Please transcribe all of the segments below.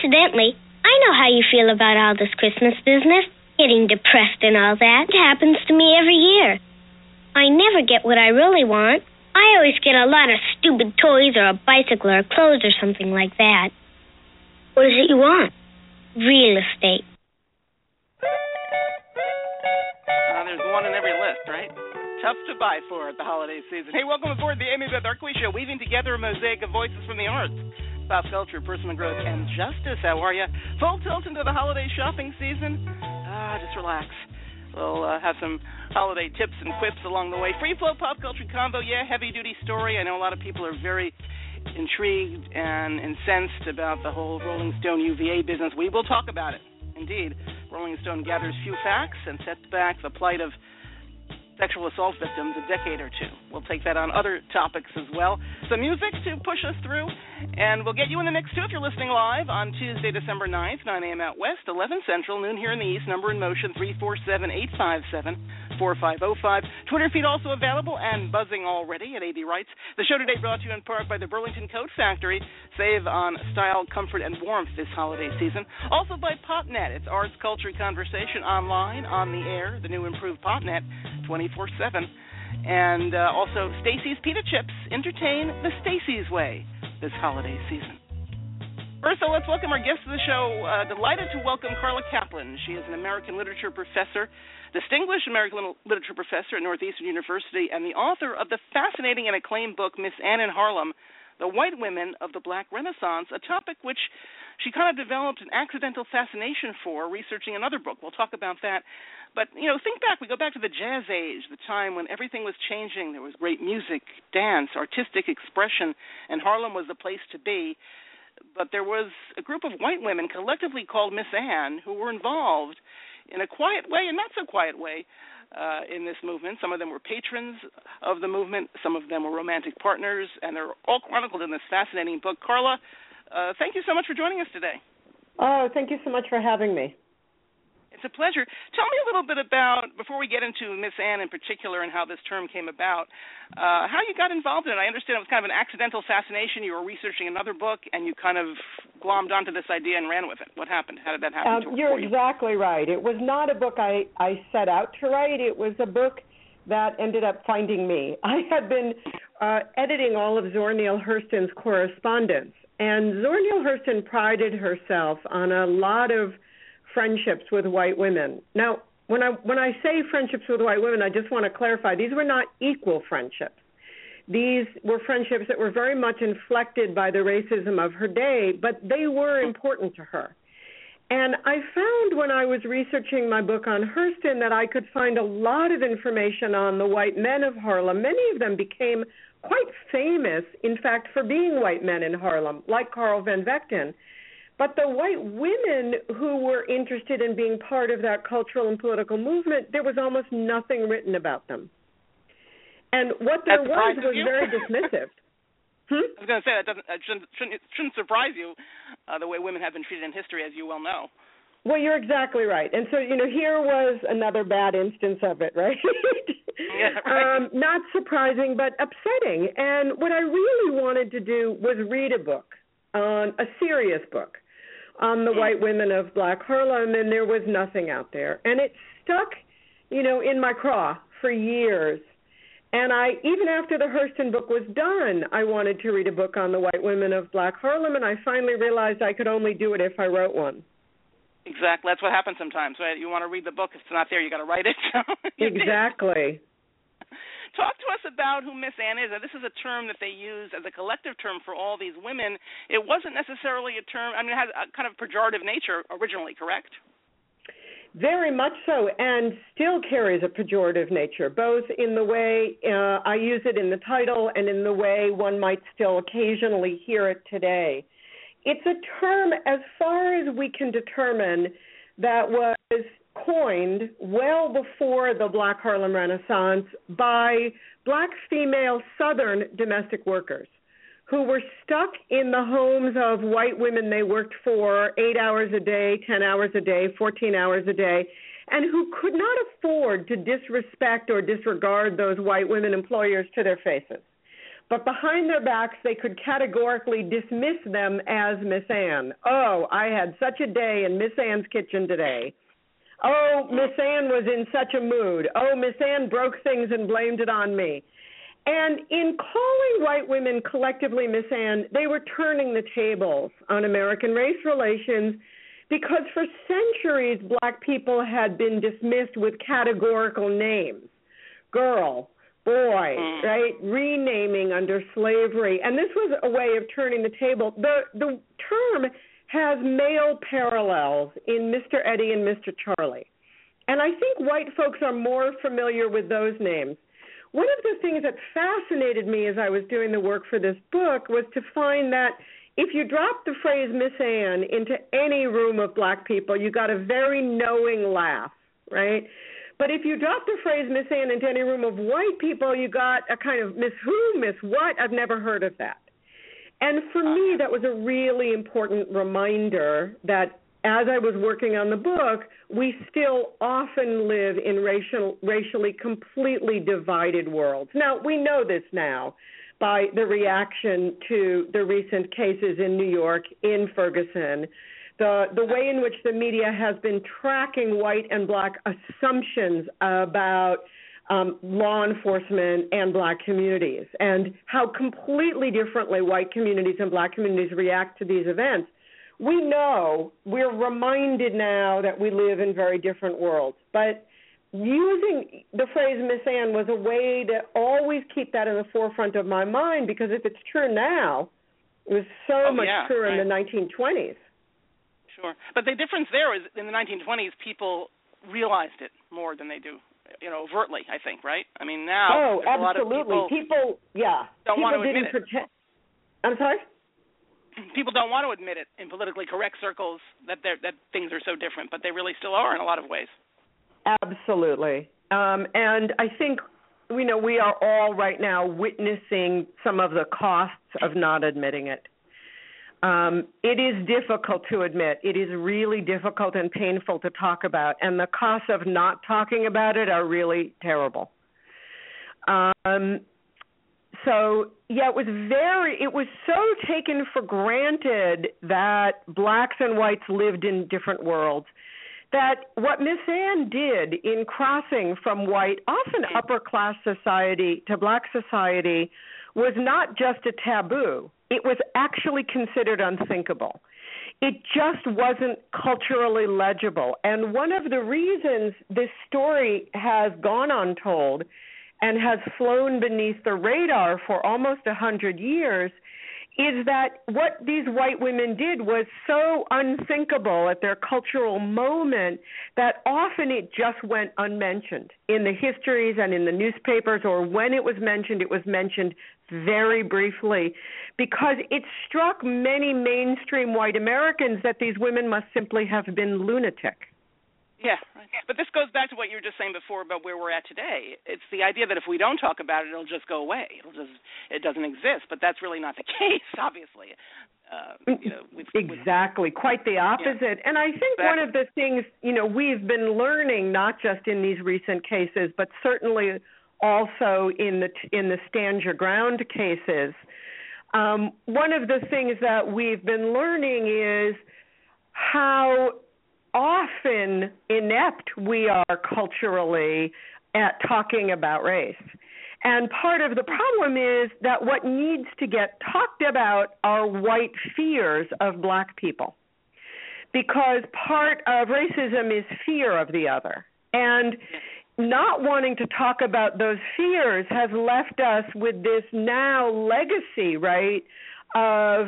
Incidentally, I know how you feel about all this Christmas business, getting depressed and all that. It happens to me every year. I never get what I really want. I always get a lot of stupid toys or a bicycle or clothes or something like that. What is it you want? Real estate. There's one in every list, right? Tough to buy for at the holiday season. Hey, welcome aboard the Amy Beth Arkley Show, weaving together a mosaic of voices from the arts, pop culture, personal growth, and justice. How are you? Full tilt into the holiday shopping season? Just relax. We'll have some holiday tips and quips along the way. Free flow pop culture combo, heavy-duty story. I know a lot of people are very intrigued and incensed about the whole Rolling Stone UVA business. We will talk about it. Indeed, Rolling Stone gathers few facts and sets back the plight of sexual assault victims a decade or two. We'll take that on other topics as well. Some music to push us through, and we'll get you in the mix, too, if you're listening live on Tuesday, December 9th, 9 a.m. out west, 11 Central, noon here in the East. Number in motion, 347-857-4505. Twitter feed also available and buzzing already at AD Rights. The show today brought to you in part by the Burlington Coat Factory. Save on style, comfort, and warmth this holiday season. Also by PopNet. It's arts, culture, conversation online, on the air, the new improved PopNet, 24/7. And also Stacy's Pita Chips. Entertain the Stacy's way this holiday season. First, let's welcome our guest to the show. Delighted to welcome Carla Kaplan. She is an American literature professor, distinguished American literature professor at Northeastern University, and the author of the fascinating and acclaimed book, Miss Anne in Harlem, The White Women of the Black Renaissance, a topic which she kind of developed an accidental fascination for, researching another book. We'll talk about that. But, think back. We go back to the Jazz Age, the time when everything was changing. There was great music, dance, artistic expression, and Harlem was the place to be. But there was a group of white women collectively called Miss Anne who were involved in a quiet way and not so quiet way in this movement. Some of them were patrons of the movement. Some of them were romantic partners, and they're all chronicled in this fascinating book. Carla, thank you so much for joining us today. Oh, thank you so much for having me. It's a pleasure. Tell me a little bit about, before we get into Miss Anne in particular and how this term came about, how you got involved in it. I understand it was kind of an accidental fascination. You were researching another book, and you kind of glommed onto this idea and ran with it. What happened? How did that happen for you? You're exactly right. It was not a book I set out to write. It was a book that ended up finding me. I had been editing all of Zora Neale Hurston's correspondence, and Zora Neale Hurston prided herself on a lot of friendships with white women. Now, when I say friendships with white women, I just want to clarify, these were not equal friendships. These were friendships that were very much inflected by the racism of her day, but they were important to her. And I found when I was researching my book on Hurston that I could find a lot of information on the white men of Harlem. Many of them became quite famous, in fact, for being white men in Harlem, like Carl Van Vechten. But the white women who were interested in being part of that cultural and political movement, there was almost nothing written about them. And what there was very dismissive. I was going to say, that shouldn't surprise you, the way women have been treated in history, as you well know. Well, you're exactly right. And so, here was another bad instance of it, right? Yeah, right. Not surprising, but upsetting. And what I really wanted to do was read a book, a serious book, on the white women of Black Harlem, and there was nothing out there. And it stuck, in my craw for years. And even after the Hurston book was done, I wanted to read a book on the white women of Black Harlem, and I finally realized I could only do it if I wrote one. Exactly. That's what happens sometimes, right? You want to read the book. If it's not there, you got to write it. Exactly. Talk to us about who Miss Anne is. Now, this is a term that they use as a collective term for all these women. It wasn't necessarily a term, it has a kind of pejorative nature originally, correct? Very much so, and still carries a pejorative nature, both in the way I use it in the title and in the way one might still occasionally hear it today. It's a term, as far as we can determine, that was coined well before the Black Harlem Renaissance by Black female Southern domestic workers who were stuck in the homes of white women they worked for 8 hours a day, 10 hours a day, 14 hours a day, and who could not afford to disrespect or disregard those white women employers to their faces. but behind their backs they could categorically dismiss them as Miss Ann. Oh, I had such a day in Miss Ann's kitchen today. Oh, Miss Ann was in such a mood. Oh, Miss Ann broke things and blamed it on me. And in calling white women collectively Miss Ann, they were turning the tables on American race relations because for centuries black people had been dismissed with categorical names. Girl, boy, right? Renaming under slavery. And this was a way of turning the table. The term has male parallels in Mr. Eddie and Mr. Charlie. And I think white folks are more familiar with those names. One of the things that fascinated me as I was doing the work for this book was to find that if you drop the phrase Miss Ann into any room of black people, you got a very knowing laugh, right? But if you drop the phrase Miss Ann into any room of white people, you got a kind of Miss who, Miss what? I've never heard of that. And for me, that was a really important reminder that as I was working on the book, we still often live in racially completely divided worlds. Now, we know this now by the reaction to the recent cases in New York, in Ferguson, the way in which the media has been tracking white and black assumptions about law enforcement and black communities and how completely differently white communities and black communities react to these events. We know, we're reminded now that we live in very different worlds. But using the phrase Miss Ann was a way to always keep that in the forefront of my mind, because if it's true now, it was so much truer in the 1920s. Sure. But the difference there is in the 1920s, people realized it more than they do, overtly, I think, right? I mean, now absolutely. A lot of people don't want to admit it. I'm sorry? People don't want to admit it in politically correct circles that things are so different, but they really still are in a lot of ways. Absolutely. And I think, we are all right now witnessing some of the costs of not admitting it. It is difficult to admit. It is really difficult and painful to talk about, and the costs of not talking about it are really terrible. It was so taken for granted that blacks and whites lived in different worlds that what Miss Ann did in crossing from white, often upper class society, to black society was not just a taboo. It was actually considered unthinkable. It just wasn't culturally legible. And one of the reasons this story has gone untold and has flown beneath the radar for almost 100 years is that what these white women did was so unthinkable at their cultural moment that often it just went unmentioned in the histories and in the newspapers, or when it was mentioned very briefly, because it struck many mainstream white Americans that these women must simply have been lunatic. Yeah, right. But this goes back to what you were just saying before about where we're at today. It's the idea that if we don't talk about it, it'll just go away. It doesn't exist. But that's really not the case, obviously. Exactly, quite the opposite. Yeah. And I think one of the things, we've been learning, not just in these recent cases, but certainly also in the Stand Your Ground cases, one of the things that we've been learning is how often inept we are culturally at talking about race. And part of the problem is that what needs to get talked about are white fears of black people, because part of racism is fear of the other. And not wanting to talk about those fears has left us with this now legacy, right, of,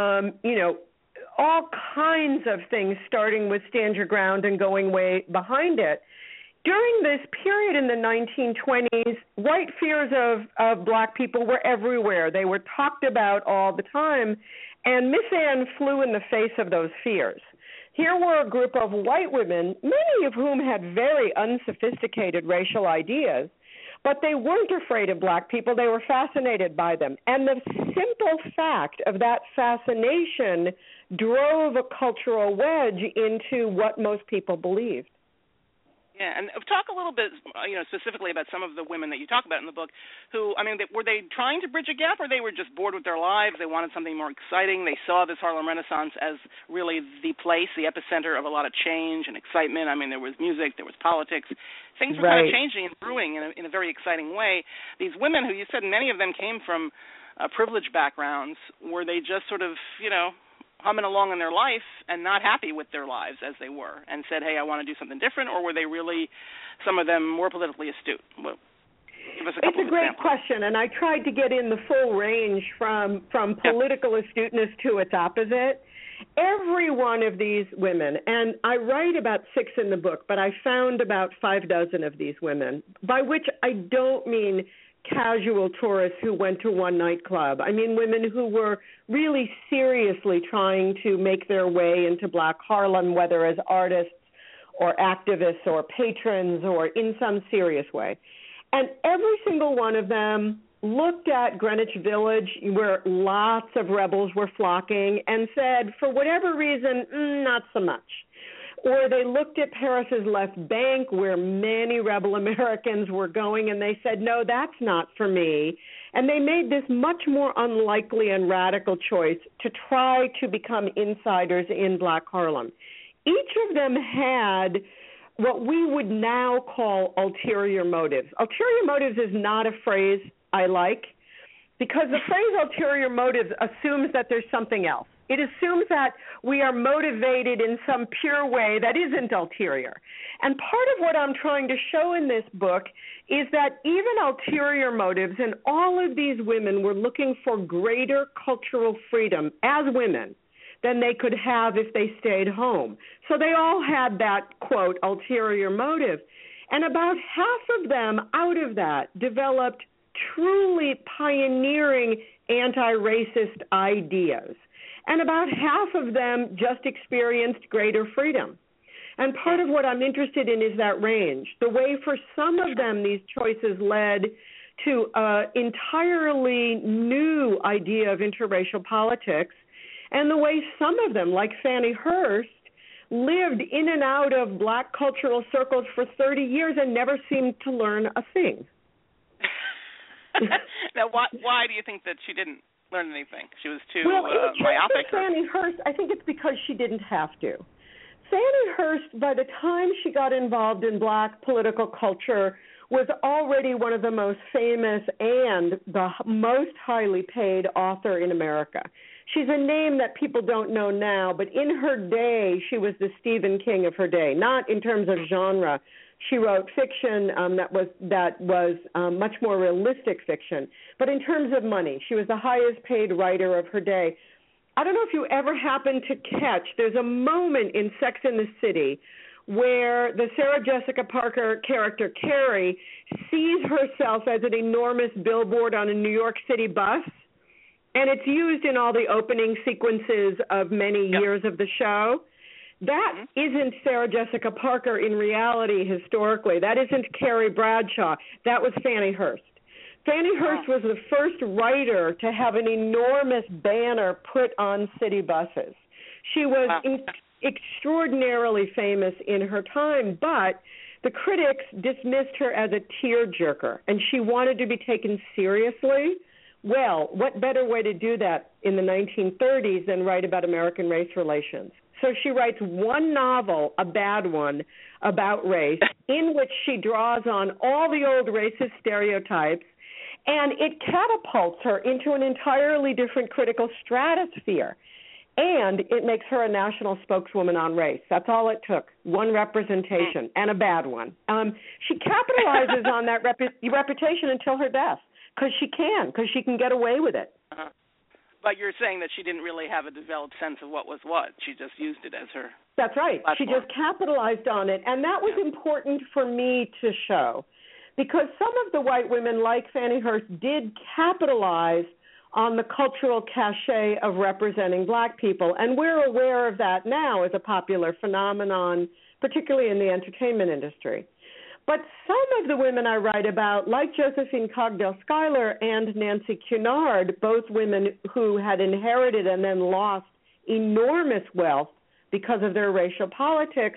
all kinds of things, starting with Stand Your Ground and going way behind it. During this period in the 1920s, white fears of black people were everywhere. They were talked about all the time, and Miss Ann flew in the face of those fears. Here were a group of white women, many of whom had very unsophisticated racial ideas, but they weren't afraid of black people. They were fascinated by them. And the simple fact of that fascination drove a cultural wedge into what most people believed. Yeah, and talk a little bit, specifically about some of the women that you talk about in the book who, were they trying to bridge a gap, or they were just bored with their lives, they wanted something more exciting, they saw this Harlem Renaissance as really the place, the epicenter of a lot of change and excitement. There was music, there was politics. Things were kind of changing and brewing in a very exciting way. These women who you said many of them came from privileged backgrounds, were they just sort of, humming along in their life and not happy with their lives as they were and said, hey, I want to do something different, or were they really, some of them, more politically astute? Well, give us a couple It's a great question, and I tried to get in the full range from political astuteness to its opposite. Every one of these women, and I write about 6 in the book, but I found about 6 of these women, by which I don't mean casual tourists who went to one nightclub. I mean women who were really seriously trying to make their way into Black Harlem, whether as artists or activists or patrons or in some serious way. And every single one of them looked at Greenwich Village, where lots of rebels were flocking, and said, for whatever reason, not so much. Or they looked at Paris's left bank, where many rebel Americans were going, and they said, no, that's not for me. And they made this much more unlikely and radical choice to try to become insiders in Black Harlem. Each of them had what we would now call ulterior motives. Ulterior motives is not a phrase I like, because the phrase ulterior motives assumes that there's something else. It assumes that we are motivated in some pure way that isn't ulterior. And part of what I'm trying to show in this book is that even ulterior motives, and all of these women were looking for greater cultural freedom as women than they could have if they stayed home. So they all had that, quote, ulterior motive. And about half of them out of that developed truly pioneering anti-racist ideas. And about half of them just experienced greater freedom. And part of what I'm interested in is that range. The way for some of them these choices led to an entirely new idea of interracial politics, and the way some of them, like Fannie Hurst, lived in and out of Black cultural circles for 30 years and never seemed to learn a thing. Now, why do you think that she didn't learn anything? She was too myopic? Fannie Hurst, I think it's because she didn't have to. Fannie Hurst, by the time she got involved in Black political culture, was already one of the most famous and the most highly paid author in America. She's a name that people don't know now, but in her day, she was the Stephen King of her day, not in terms of genre. She wrote fiction that was much more realistic fiction. But in terms of money, she was the highest paid writer of her day. I don't know if you ever happened to catch, there's a moment in Sex and the City where the Sarah Jessica Parker character, Carrie, sees herself as an enormous billboard on a New York City bus. And it's used in all the opening sequences of many years of the show. That isn't Sarah Jessica Parker in reality historically. That isn't Carrie Bradshaw. That was Fannie Hurst. Fannie Hurst was the first writer to have an enormous banner put on city buses. She was extraordinarily famous in her time, but the critics dismissed her as a tearjerker, and she wanted to be taken seriously. Well, what better way to do that in the 1930s than write about American race relations? So she writes one novel, a bad one, about race, in which she draws on all the old racist stereotypes, and it catapults her into an entirely different critical stratosphere. And it makes her a national spokeswoman on race. That's all it took, one representation, and a bad one. She capitalizes on that reputation until her death, because she can get away with it. But you're saying that she didn't really have a developed sense of what was what. She just used it as her That's right. platform. She just capitalized on it. And that was important for me to show, because some of the white women, like Fannie Hurst, did capitalize on the cultural cachet of representing Black people. And we're aware of that now as a popular phenomenon, particularly in the entertainment industry. But some of the women I write about, like Josephine Cogdell Schuyler and Nancy Cunard, both women who had inherited and then lost enormous wealth because of their racial politics,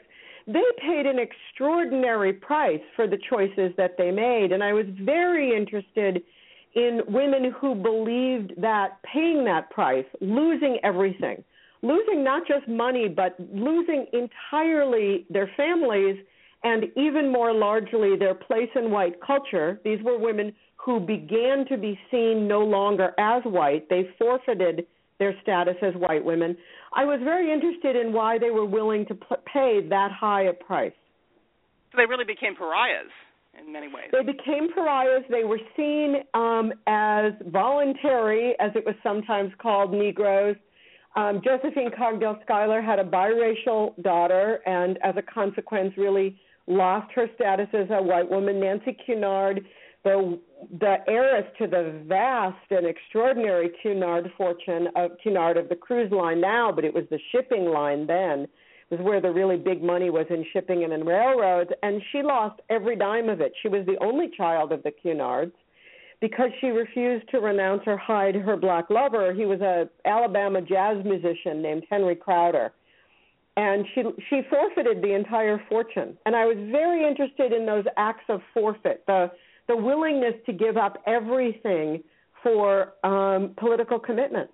they paid an extraordinary price for the choices that they made. And I was very interested in women who believed that paying that price, losing everything, losing not just money, but losing entirely their families and even more largely their place in white culture. These were women who began to be seen no longer as white. They forfeited their status as white women. I was very interested in why they were willing to pay that high a price. So they really became pariahs in many ways. They became pariahs. They were seen as voluntary, as it was sometimes called, Negroes. Josephine Cogdell Schuyler had a biracial daughter and, as a consequence, really lost her status as a white woman. Nancy Cunard, the heiress to the vast and extraordinary Cunard fortune of Cunard of the cruise line now, but it was the shipping line then. It was where the really big money was in shipping and in railroads, and she lost every dime of it. She was the only child of the Cunards because she refused to renounce or hide her black lover. He was an Alabama jazz musician named Henry Crowder. And she forfeited the entire fortune. And I was very interested in those acts of forfeit, the willingness to give up everything for political commitment.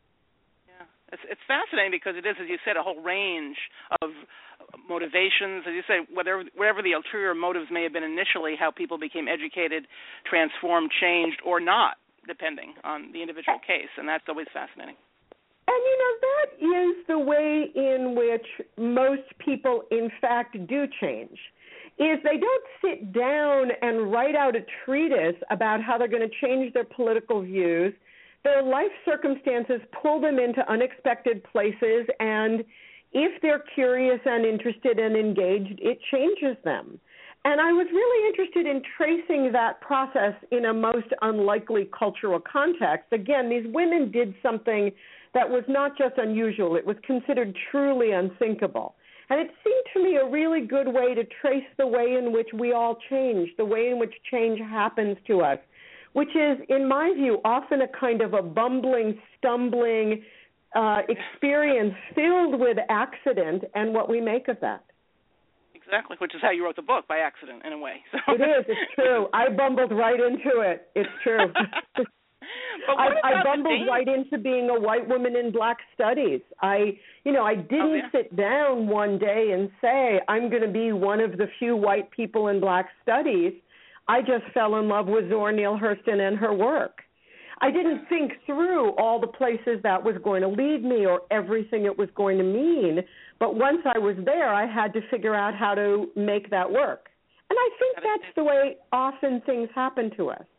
Yeah, it's fascinating because it is, as you said, a whole range of motivations. As you say, whatever the ulterior motives may have been initially, how people became educated, transformed, changed, or not, depending on the individual case. And that's always fascinating. And, that is the way in which most people, in fact, do change, is they don't sit down and write out a treatise about how they're going to change their political views. Their life circumstances pull them into unexpected places, and if they're curious and interested and engaged, it changes them. And I was really interested in tracing that process in a most unlikely cultural context. Again, these women did something that was not just unusual. It was considered truly unthinkable. And it seemed to me a really good way to trace the way in which we all change, the way in which change happens to us, which is, in my view, often a kind of a bumbling, stumbling experience filled with accident and what we make of that. Exactly, which is how you wrote the book, by accident, in a way. So. It is. It's true. I bumbled right into it. It's true. I bumbled right into being a white woman in black studies. I didn't sit down one day and say, I'm going to be one of the few white people in black studies. I just fell in love with Zora Neale Hurston and her work. I didn't think through all the places that was going to lead me or everything it was going to mean. But once I was there, I had to figure out how to make that work. And I think that's the way often things happen to us.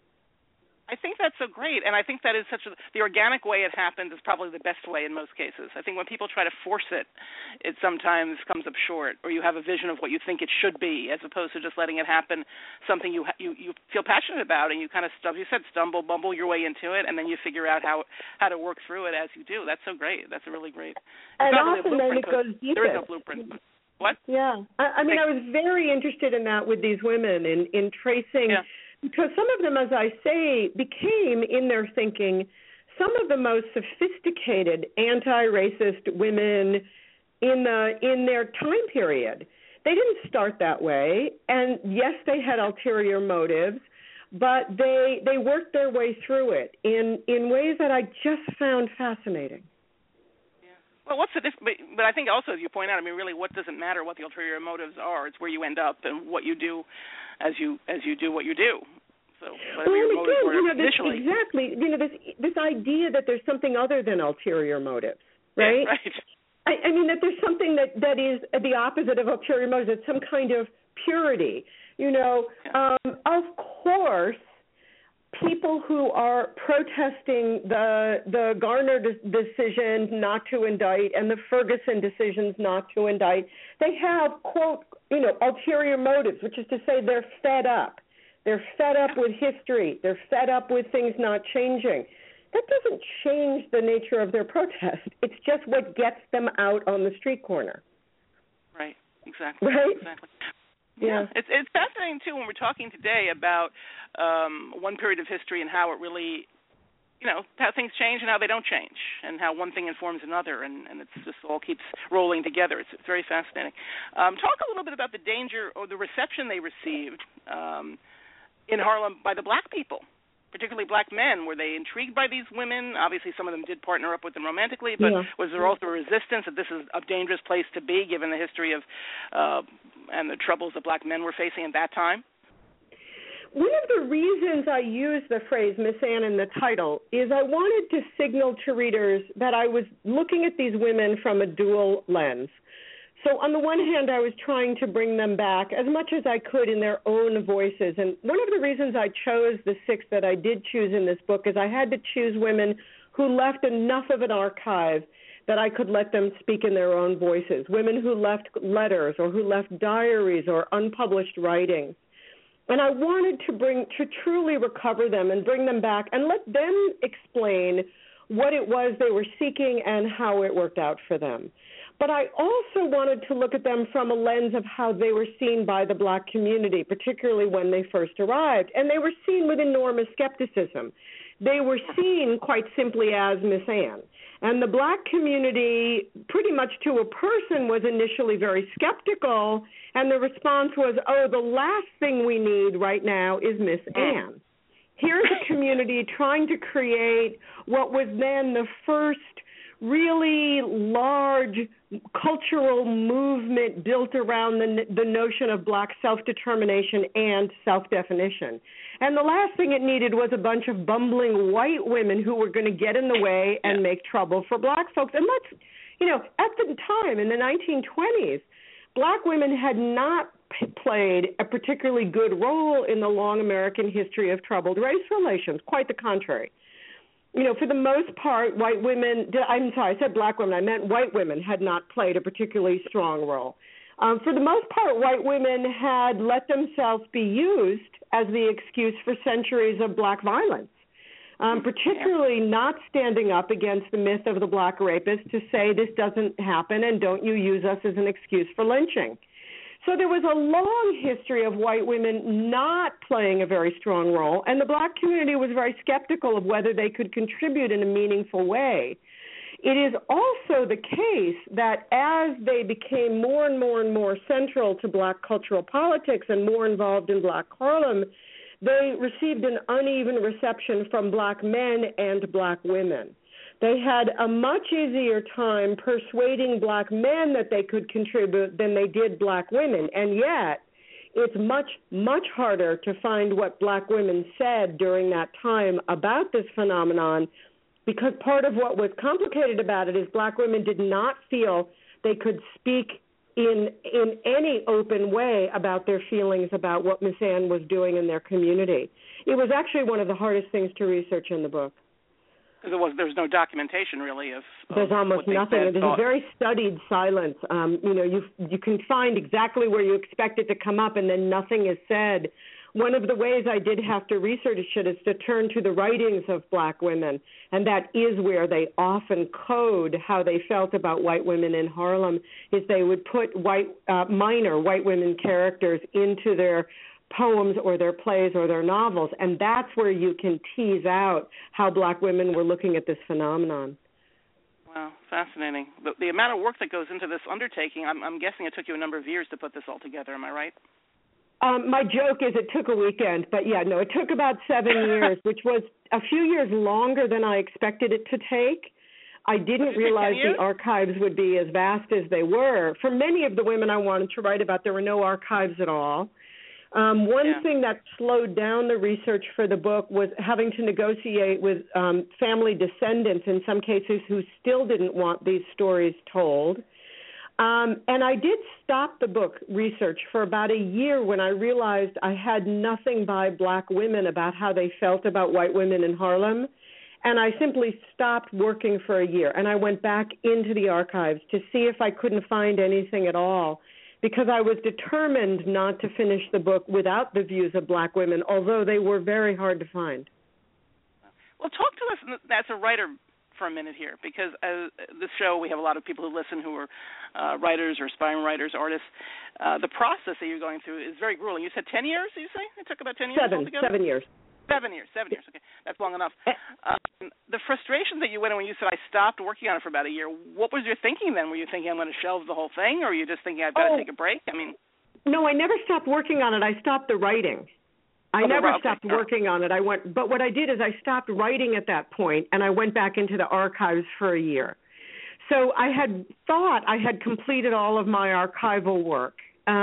I think that's so great, and I think that is the organic way it happens is probably the best way in most cases. I think when people try to force it, it sometimes comes up short, or you have a vision of what you think it should be, as opposed to just letting it happen, something you feel passionate about, and you kind of, bumble your way into it, and then you figure out how to work through it as you do. That's so great. That's really great. And often then it goes deeper. There is no blueprint. What? Yeah. I was very interested in that with these women, in tracing... Yeah. Because some of them, as I say, became, in their thinking, some of the most sophisticated anti-racist women in their time period. They didn't start that way, and yes, they had ulterior motives, but they worked their way through it in ways that I just found fascinating. Well, what's the difference? But I think also, as you point out, really, what doesn't matter what the ulterior motives are? It's where you end up and what you do as you do what you do. So whatever your motives were initially. Exactly. This idea that there's something other than ulterior motives, right? Yeah, right. I mean, that there's something that is the opposite of ulterior motives. It's some kind of purity. Of course, people who are protesting the Garner decision not to indict and the Ferguson decisions not to indict, they have, quote, ulterior motives, which is to say they're fed up. They're fed up with history. They're fed up with things not changing. That doesn't change the nature of their protest. It's just what gets them out on the street corner. Right, exactly. Right? Exactly. Yeah. It's fascinating, too, when we're talking today about one period of history and how it really how things change and how they don't change, and how one thing informs another, and it's just all keeps rolling together. It's very fascinating. Talk a little bit about the danger or the reception they received in Harlem by the black people, particularly black men. Were they intrigued by these women? Obviously, some of them did partner up with them romantically, but was there also a resistance that this is a dangerous place to be, given the history of and the troubles that black men were facing at that time? One of the reasons I used the phrase Miss Anne in the title is I wanted to signal to readers that I was looking at these women from a dual lens. So on the one hand, I was trying to bring them back as much as I could in their own voices. And one of the reasons I chose the 6 that I did choose in this book is I had to choose women who left enough of an archive that I could let them speak in their own voices, women who left letters or who left diaries or unpublished writings. And I wanted to truly recover them and bring them back and let them explain what it was they were seeking and how it worked out for them. But I also wanted to look at them from a lens of how they were seen by the black community, particularly when they first arrived. And they were seen with enormous skepticism. They were seen quite simply as Miss Anne. And the black community, pretty much to a person, was initially very skeptical, and the response was, oh, the last thing we need right now is Miss Anne. Here's a community trying to create what was then the first really large cultural movement built around the notion of black self-determination and self-definition. And the last thing it needed was a bunch of bumbling white women who were going to get in the way and make trouble for black folks. And let's, at the time, in the 1920s, black women had not played a particularly good role in the long American history of troubled race relations. Quite the contrary. For the most part, white women, I said black women, I meant white women had not played a particularly strong role. For the most part, white women had let themselves be used as the excuse for centuries of black violence, particularly not standing up against the myth of the black rapist to say this doesn't happen and don't you use us as an excuse for lynching. So there was a long history of white women not playing a very strong role, and the black community was very skeptical of whether they could contribute in a meaningful way. It is also the case that as they became more and more and more central to black cultural politics and more involved in black Harlem, they received an uneven reception from black men and black women. They had a much easier time persuading black men that they could contribute than they did black women. And yet, it's much, much harder to find what black women said during that time about this phenomenon, because part of what was complicated about it is black women did not feel they could speak in any open way about their feelings about what Miss Anne was doing in their community. It was actually one of the hardest things to research in the book. There's no documentation really of there's almost nothing. There's a very studied silence. You can find exactly where you expect it to come up, and then nothing is said. One of the ways I did have to research it is to turn to the writings of black women, and that is where they often code how they felt about white women in Harlem, is they would put minor white women characters into their poems or their plays or their novels, and that's where you can tease out how black women were looking at this phenomenon. Wow, fascinating. The amount of work that goes into this undertaking, I'm guessing it took you a number of years to put this all together, am I right? My joke is it took a weekend, but it took about 7 years, which was a few years longer than I expected it to take. I didn't realize the archives would be as vast as they were. For many of the women I wanted to write about, there were no archives at all. One thing that slowed down the research for the book was having to negotiate with family descendants, in some cases, who still didn't want these stories told. And I did stop the book research for about a year when I realized I had nothing by black women about how they felt about white women in Harlem. And I simply stopped working for a year. And I went back into the archives to see if I couldn't find anything at all, because I was determined not to finish the book without the views of black women, although they were very hard to find. Well, talk to us as a writer for a minute here, because this show, we have a lot of people who listen who are writers or aspiring writers, artists. The process that you're going through is very grueling. You said 10 years, you say? It took about 10 years altogether? 7 years. 7 years. Okay, that's long enough. The frustration that you went in when you said I stopped working on it for about a year, what was your thinking then? Were you thinking I'm going to shelve the whole thing, or were you just thinking I've got to take a break? I mean, no, I never stopped working on it. I stopped the writing. I never stopped working on it. But what I did is I stopped writing at that point, and I went back into the archives for a year. So I had thought I had completed all of my archival work.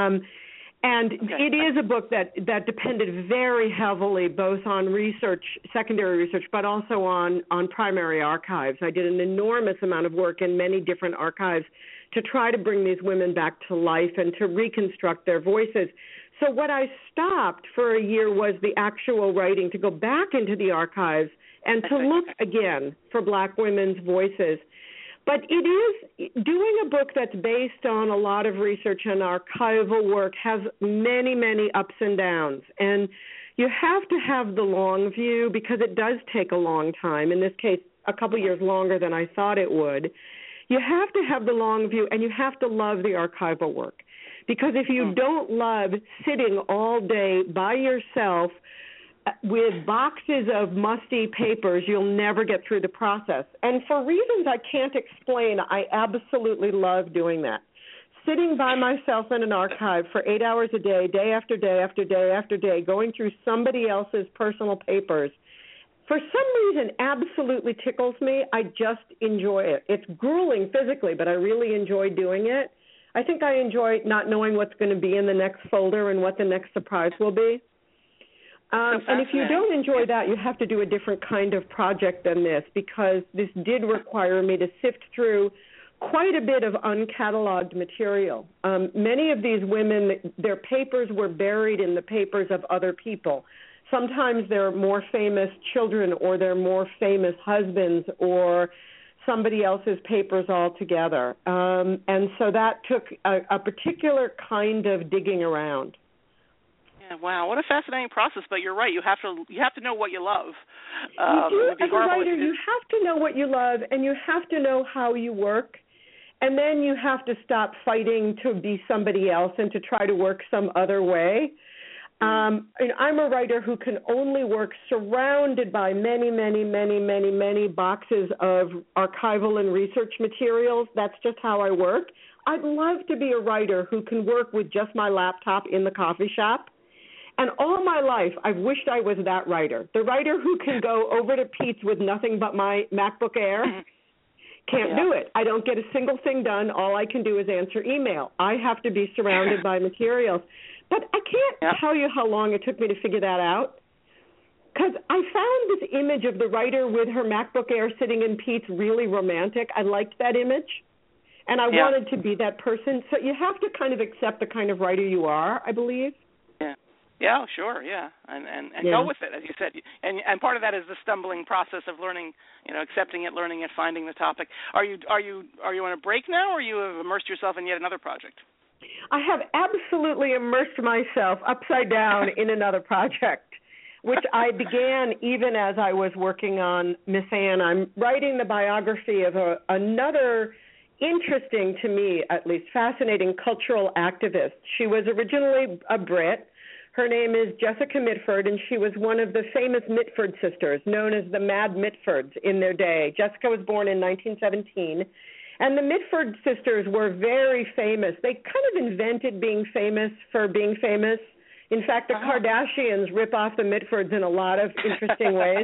It is a book that depended very heavily both on research, secondary research, but also on primary archives. I did an enormous amount of work in many different archives to try to bring these women back to life and to reconstruct their voices. So what I stopped for a year was the actual writing, to go back into the archives and to look again for Black women's voices. But it is, doing a book that's based on a lot of research and archival work has many, many ups and downs. And you have to have the long view because it does take a long time, in this case a couple years longer than I thought it would. You have to have the long view, and you have to love the archival work. Because if you don't love sitting all day by yourself with boxes of musty papers, you'll never get through the process. And for reasons I can't explain, I absolutely love doing that. Sitting by myself in an archive for 8 hours a day, day after day after day after day, going through somebody else's personal papers, for some reason absolutely tickles me. I just enjoy it. It's grueling physically, but I really enjoy doing it. I think I enjoy not knowing what's going to be in the next folder and what the next surprise will be. And if you don't enjoy that, you have to do a different kind of project than this, because this did require me to sift through quite a bit of uncatalogued material. Many of these women, their papers were buried in the papers of other people. Sometimes they're more famous children, or they're more famous husbands, or somebody else's papers altogether. And so that took a particular kind of digging around. Wow, what a fascinating process! But you're right; you have to know what you love. You do, as a writer, you have to know what you love, and you have to know how you work, and then you have to stop fighting to be somebody else and to try to work some other way. And I'm a writer who can only work surrounded by many, many, many, many, many boxes of archival and research materials. That's just how I work. I'd love to be a writer who can work with just my laptop in the coffee shop. And all my life, I've wished I was that writer. The writer who can go over to Pete's with nothing but my MacBook Air. Can't do it. I don't get a single thing done. All I can do is answer email. I have to be surrounded by materials. But I can't tell you how long it took me to figure that out, because I found this image of the writer with her MacBook Air sitting in Pete's really romantic. I liked that image, and I wanted to be that person. So you have to kind of accept the kind of writer you are, I believe. Yeah, sure, and go with it, as you said. And part of that is the stumbling process of learning, accepting it, learning it, finding the topic. Are you on a break now, or you have immersed yourself in yet another project? I have absolutely immersed myself upside down in another project, which I began even as I was working on Miss Anne. I'm writing the biography of another interesting, to me at least, fascinating cultural activist. She was originally a Brit. Her name is Jessica Mitford, and she was one of the famous Mitford sisters, known as the Mad Mitfords in their day. Jessica was born in 1917, and the Mitford sisters were very famous. They kind of invented being famous for being famous. In fact, the Kardashians rip off the Mitfords in a lot of interesting ways.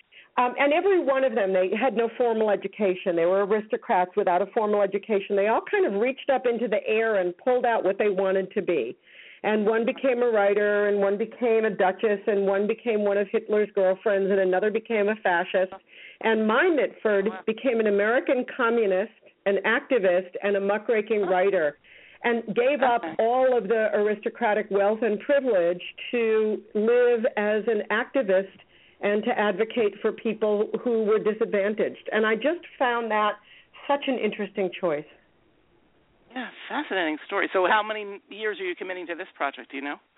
And every one of them, they had no formal education. They were aristocrats without a formal education. They all kind of reached up into the air and pulled out what they wanted to be. And one became a writer, and one became a duchess, and one became one of Hitler's girlfriends, and another became a fascist. And my Mitford became an American communist, an activist, and a muckraking writer, and gave up all of the aristocratic wealth and privilege to live as an activist and to advocate for people who were disadvantaged. And I just found that such an interesting choice. Yeah, fascinating story. So how many years are you committing to this project, do you know?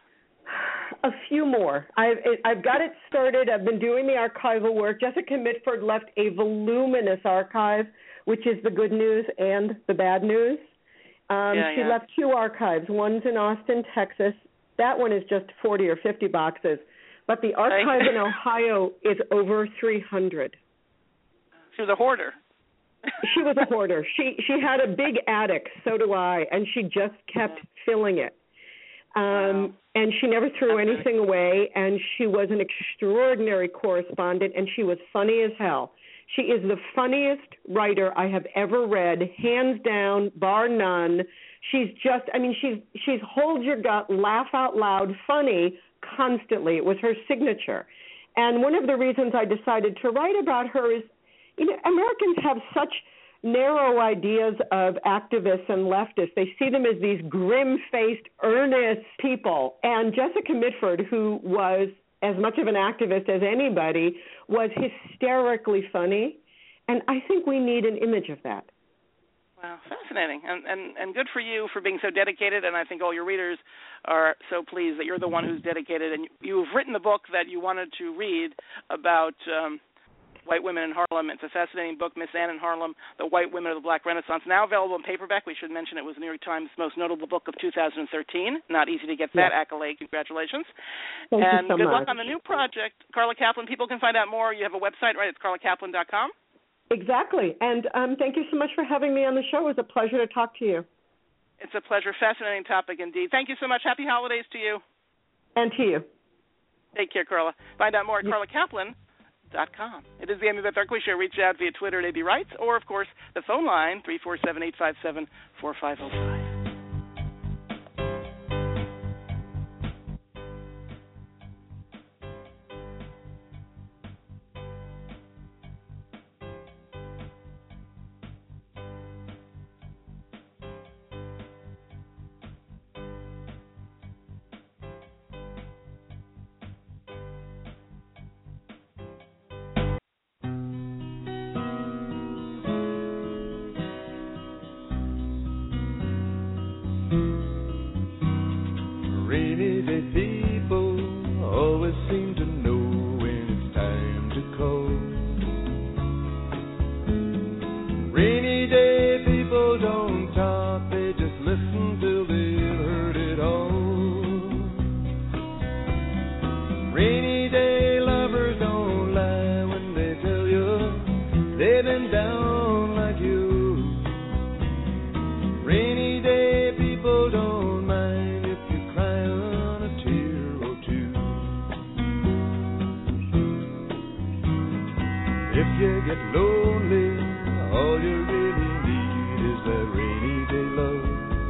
A few more. I've got it started. I've been doing the archival work. Jessica Mitford left a voluminous archive, which is the good news and the bad news. She left two archives. One's in Austin, Texas. That one is just 40 or 50 boxes. but the archive in Ohio is over 300. She was a hoarder. She was a hoarder. She had a big attic, so do I, and she just kept filling it. Wow. And she never threw anything away, and she was an extraordinary correspondent, and she was funny as hell. She is the funniest writer I have ever read, hands down, bar none. She's just, I mean, she's hold your gut, laugh out loud, funny constantly. It was her signature. And one of the reasons I decided to write about her is, you know, Americans have such narrow ideas of activists and leftists. They see them as these grim-faced, earnest people. And Jessica Mitford, who was as much of an activist as anybody, was hysterically funny. And I think we need an image of that. Wow, fascinating. And good for you for being so dedicated, and I think all your readers are so pleased that you're the one who's dedicated. And you've written the book that you wanted to read about white women in Harlem. It's a fascinating book, Miss Ann in Harlem, The White Women of the Black Renaissance, now available in paperback. We should mention it was the New York Times' most notable book of 2013. Not easy to get that accolade. Congratulations. Thank you so good much. luck on the new project. Carla Kaplan, people can find out more. You have a website, right? It's carlakaplan.com. Exactly. And thank you so much for having me on the show. It was a pleasure to talk to you. It's a pleasure. Fascinating topic indeed. Thank you so much. Happy holidays to you. And to you. Take care, Carla. Find out more at carlakaplan.com. It is the Amy Beth Arkway Show. Reach out via Twitter at AB Writes, or, of course, the phone line, 347-857-4505. Rainy day people always seem to know when it's time to call. Rainy day people don't talk, they just listen till they've heard it all. Rainy day lovers don't lie when they tell you they've been down like you. Rainy day people don't mind if you cry on a tear or two. If you get lonely, all you really need is that rainy day love.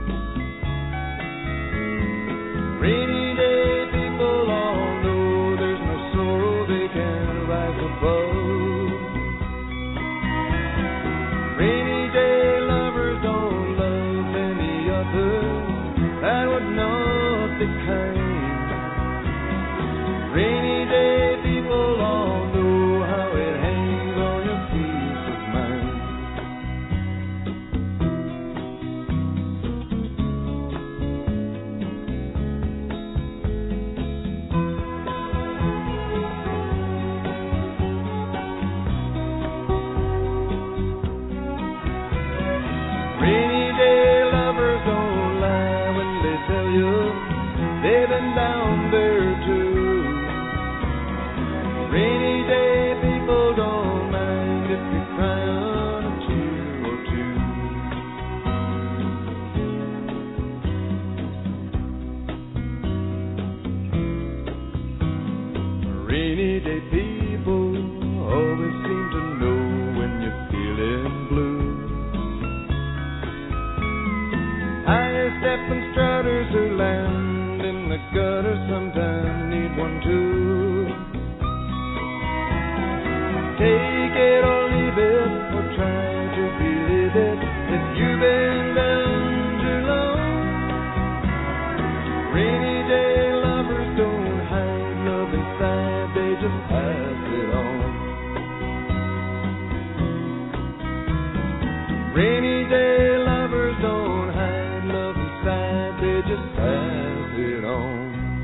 Rainy day people all know there's no sorrow they can rise above. Rainy day lovers don't love any other, that would not be kind. Rainy day people all know how it hangs on your peace of mind. Rainy day lovers don't lie when they tell you they've been down there too. Rainy day people don't mind if you cry on a tear or two. Rainy day people always seem to know when you're feeling blue. High-stepping strutters who land in the gutter sometimes need one too. Take it or leave it, or try to believe it if you've been down too long. Rainy day lovers don't hide love inside, they just pass it on. Rainy day lovers don't hide love inside, they just pass it on.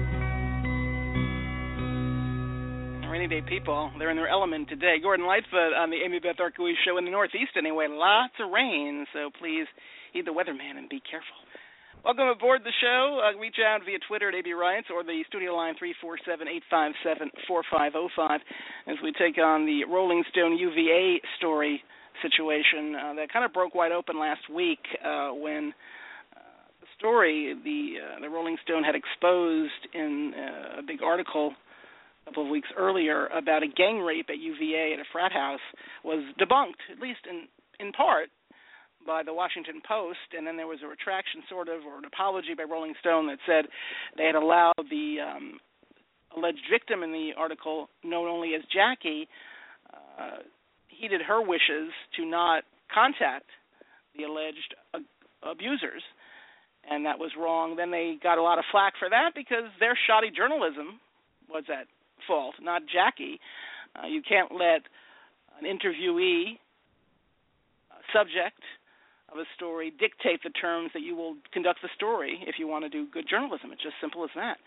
Rainy day people, they're in their element today. Gordon Lightfoot on the Amy Beth Arkway Show in the Northeast anyway. Lots of rain, so please heed the weatherman and be careful. Welcome aboard the show. Reach out via Twitter at AB Rights or the studio line 347-857-4505 as we take on the Rolling Stone UVA story situation that kind of broke wide open last week when the story the Rolling Stone had exposed in a big article a couple of weeks earlier about a gang rape at UVA at a frat house was debunked, at least in part, by the Washington Post, and then there was a retraction sort of, or an apology by Rolling Stone that said they had allowed the alleged victim in the article, known only as Jackie, heeded her wishes to not contact the alleged abusers, and that was wrong. Then they got a lot of flack for that because their shoddy journalism was at fault, not Jackie. You can't let an interviewee subject of a story dictate the terms that you will conduct the story if you want to do good journalism. It's just simple as that.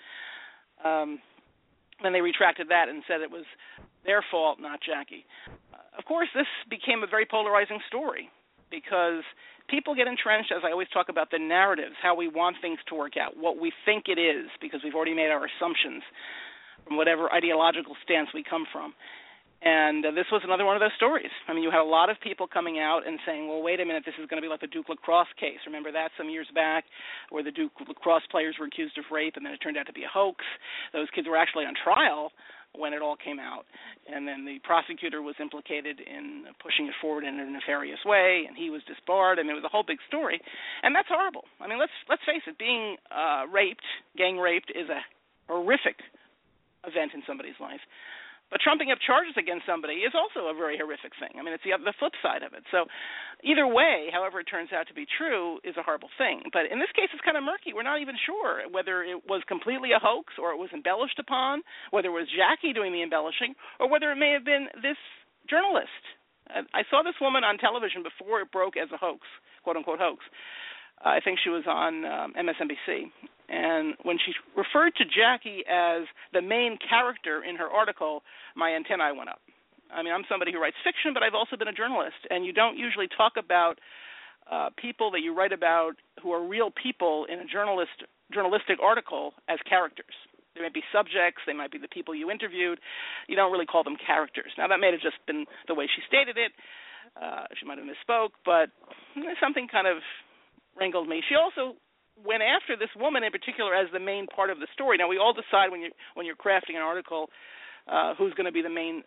Then they retracted that and said it was their fault, not Jackie. Of course, this became a very polarizing story because people get entrenched, as I always talk about, the narratives, how we want things to work out, what we think it is, because we've already made our assumptions from whatever ideological stance we come from. And this was another one of those stories. I mean, you had a lot of people coming out and saying, well, wait a minute, this is going to be like the Duke lacrosse case. Remember that some years back where the Duke lacrosse players were accused of rape and then it turned out to be a hoax. Those kids were actually on trial when it all came out. And then the prosecutor was implicated in pushing it forward in a nefarious way, and he was disbarred. I mean, it was a whole big story. And that's horrible. I mean, let's face it, being gang raped, is a horrific event in somebody's life. But trumping up charges against somebody is also a very horrific thing. I mean, it's the flip side of it. So either way, however it turns out to be true, is a horrible thing. But in this case, it's kind of murky. We're not even sure whether it was completely a hoax or it was embellished upon, whether it was Jackie doing the embellishing, or whether it may have been this journalist. I saw this woman on television before it broke as a hoax, quote-unquote hoax. I think she was on MSNBC. And when she referred to Jackie as the main character in her article, my antennae went up. I mean, I'm somebody who writes fiction, but I've also been a journalist, and you don't usually talk about people that you write about who are real people in a journalistic article as characters. They might be subjects, they might be the people you interviewed. You don't really call them characters. Now, that may have just been the way she stated it. She might have misspoke, but something kind of wrangled me. She also went after this woman in particular as the main part of the story. Now, we all decide when you're crafting an article who's going to be the main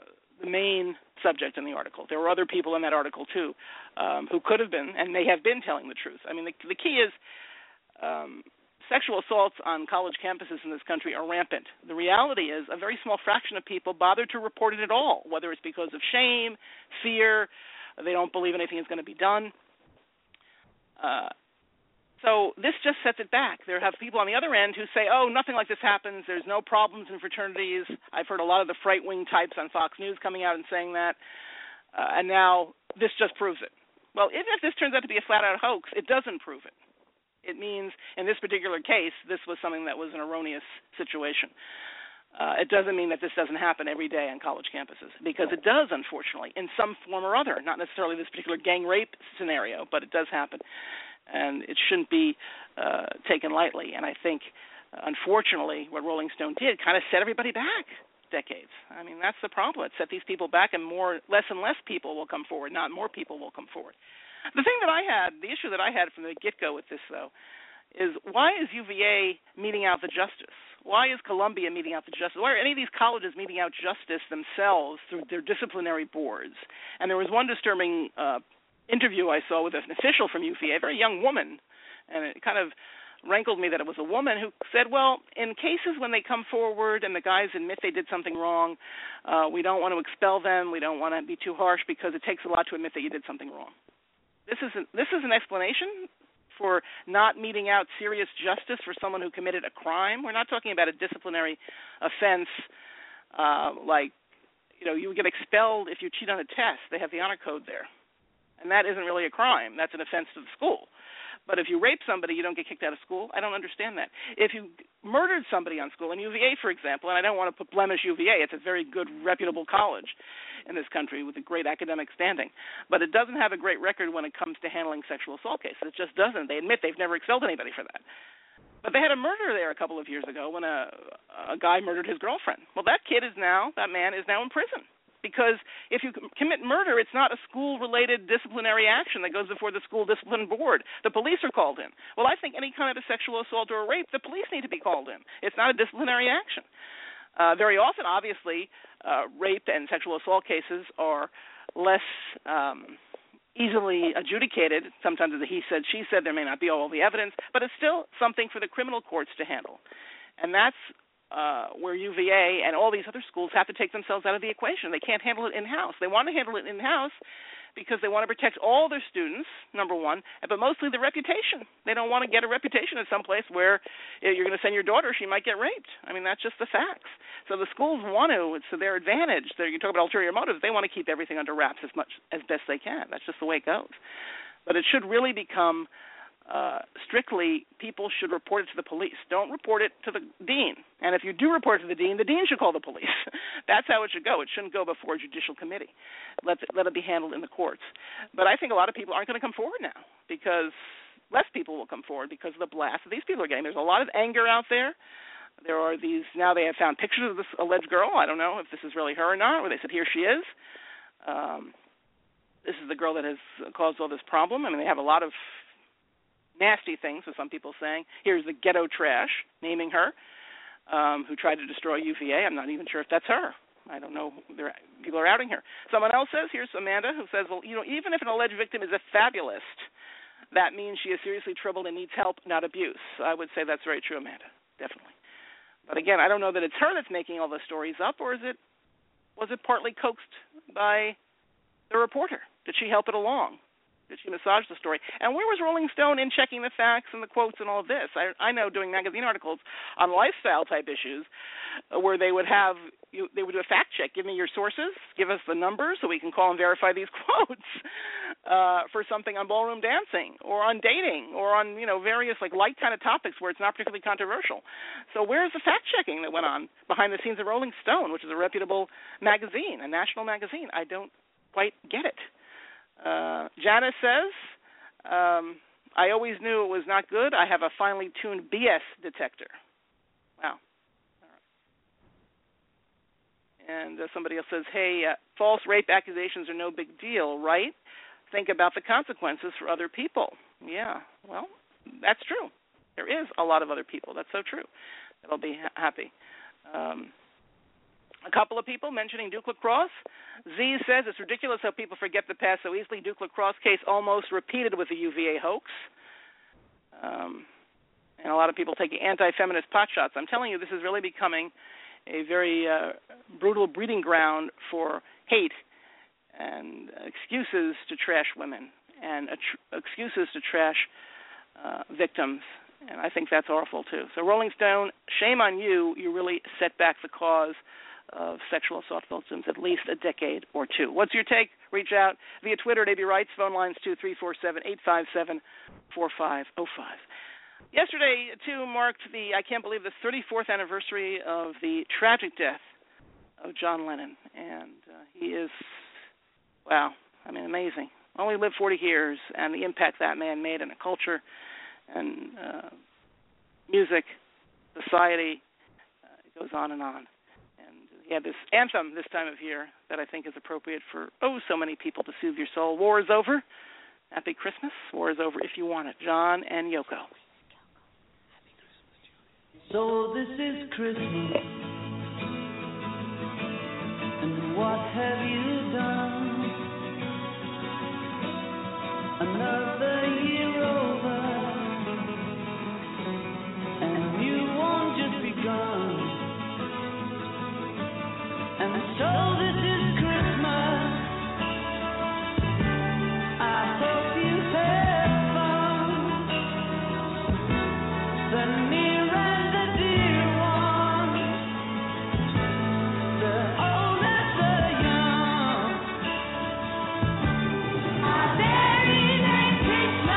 subject in the article. There were other people in that article too who could have been and may have been telling the truth. I mean, the key is sexual assaults on college campuses in this country are rampant. The reality is a very small fraction of people bother to report it at all, whether it's because of shame, fear, they don't believe anything is going to be done. So this just sets it back. There have people on the other end who say, oh, nothing like this happens. There's no problems in fraternities. I've heard a lot of the right-wing types on Fox News coming out and saying that. And now this just proves it. Well, even if this turns out to be a flat-out hoax, it doesn't prove it. It means, in this particular case, this was something that was an erroneous situation. It doesn't mean that this doesn't happen every day on college campuses, because it does, unfortunately, in some form or other. Not necessarily this particular gang rape scenario, but it does happen. And it shouldn't be taken lightly. And I think, unfortunately, what Rolling Stone did kind of set everybody back decades. I mean, that's the problem. It set these people back, and less and less people will come forward, not more people will come forward. The issue that I had from the get-go with this, though, is why is UVA meting out the justice? Why is Columbia meting out the justice? Why are any of these colleges meting out justice themselves through their disciplinary boards? And there was one disturbing interview I saw with an official from UVA, a very young woman, and it kind of rankled me that it was a woman who said, well, in cases when they come forward and the guys admit they did something wrong, we don't want to expel them, we don't want to be too harsh because it takes a lot to admit that you did something wrong. This is an explanation for not meting out serious justice for someone who committed a crime. We're not talking about a disciplinary offense like, you get expelled if you cheat on a test. They have the honor code there. And that isn't really a crime. That's an offense to the school. But if you rape somebody, you don't get kicked out of school. I don't understand that. If you murdered somebody on school, in UVA, for example, and I don't want to blemish UVA, it's a very good, reputable college. in this country with a great academic standing, but it doesn't have a great record when it comes to handling sexual assault cases. It just doesn't. They admit they've never expelled anybody for that. But they had a murder there a couple of years ago when a guy murdered his girlfriend. Well, that man is now in prison. Because if you commit murder, it's not a school-related disciplinary action that goes before the school discipline board. The police are called in. Well, I think any kind of a sexual assault or a rape, the police need to be called in. It's not a disciplinary action. Very often, obviously, rape and sexual assault cases are less easily adjudicated. Sometimes it's a he said, she said. There may not be all the evidence, but it's still something for the criminal courts to handle. And that's where UVA and all these other schools have to take themselves out of the equation. They can't handle it in-house. They want to handle it in-house because they want to protect all their students, number one, but mostly the reputation. They don't want to get a reputation at some place where you're going to send your daughter, she might get raped. I mean, that's just the facts. So the schools want to, it's to their advantage. You talk about ulterior motives, they want to keep everything under wraps as best they can. That's just the way it goes. But it should really become strictly, people should report it to the police. Don't report it to the dean. And if you do report it to the dean should call the police. That's how it should go. It shouldn't go before a judicial committee. Let it be handled in the courts. But I think a lot of people aren't going to come forward now because less people will come forward because of the blast that these people are getting. There's a lot of anger out there. There are these, now they have found pictures of this alleged girl. I don't know if this is really her or not, where they said, here she is. This is the girl that has caused all this problem. I mean, they have a lot of nasty things, as some people saying. Here's the ghetto trash, naming her, who tried to destroy UVA. I'm not even sure if that's her. I don't know. People are outing her. Someone else says, here's Amanda, who says, well, even if an alleged victim is a fabulist, that means she is seriously troubled and needs help, not abuse. I would say that's very true, Amanda, definitely. But again, I don't know that it's her that's making all the stories up, or was it partly coaxed by the reporter? Did she help it along? Did she massage the story? And where was Rolling Stone in checking the facts and the quotes and all of this? I know doing magazine articles on lifestyle-type issues where they would do a fact check. Give me your sources. Give us the numbers so we can call and verify these quotes for something on ballroom dancing or on dating or on, various light kind of topics where it's not particularly controversial. So where's the fact-checking that went on behind the scenes of Rolling Stone, which is a reputable magazine, a national magazine? I don't quite get it. Janice says, I always knew it was not good. I have a finely tuned BS detector. Wow. All right. And somebody else says, hey, false rape accusations are no big deal, right? Think about the consequences for other people. Yeah, well, that's true. There is a lot of other people. That's so true. That'll be happy. A couple of people mentioning Duke Lacrosse. Z says it's ridiculous how people forget the past so easily. Duke Lacrosse case almost repeated with the UVA hoax. And a lot of people taking anti-feminist pot shots. I'm telling you, this is really becoming a very brutal breeding ground for hate and excuses to trash women and excuses to trash victims. And I think that's awful, too. So Rolling Stone, shame on you. You really set back the cause of sexual assault victims at least a decade or two. What's your take? Reach out via Twitter at AB Rights. Phone lines 2-347-857-4505. Yesterday, too, marked I can't believe, the 34th anniversary of the tragic death of John Lennon. And he is, wow, amazing. Only lived 40 years, and the impact that man made in a culture and music, society, it goes on and on. He had this anthem this time of year that I think is appropriate for, so many people to soothe your soul. War is over. Happy Christmas. War is over if you want it. John and Yoko. So this is Christmas, and what have you done? Another year over, and you won't just begun. And so this is Christmas. I hope you've had fun. The near and the dear ones, the old and the young, are there in a Christmas.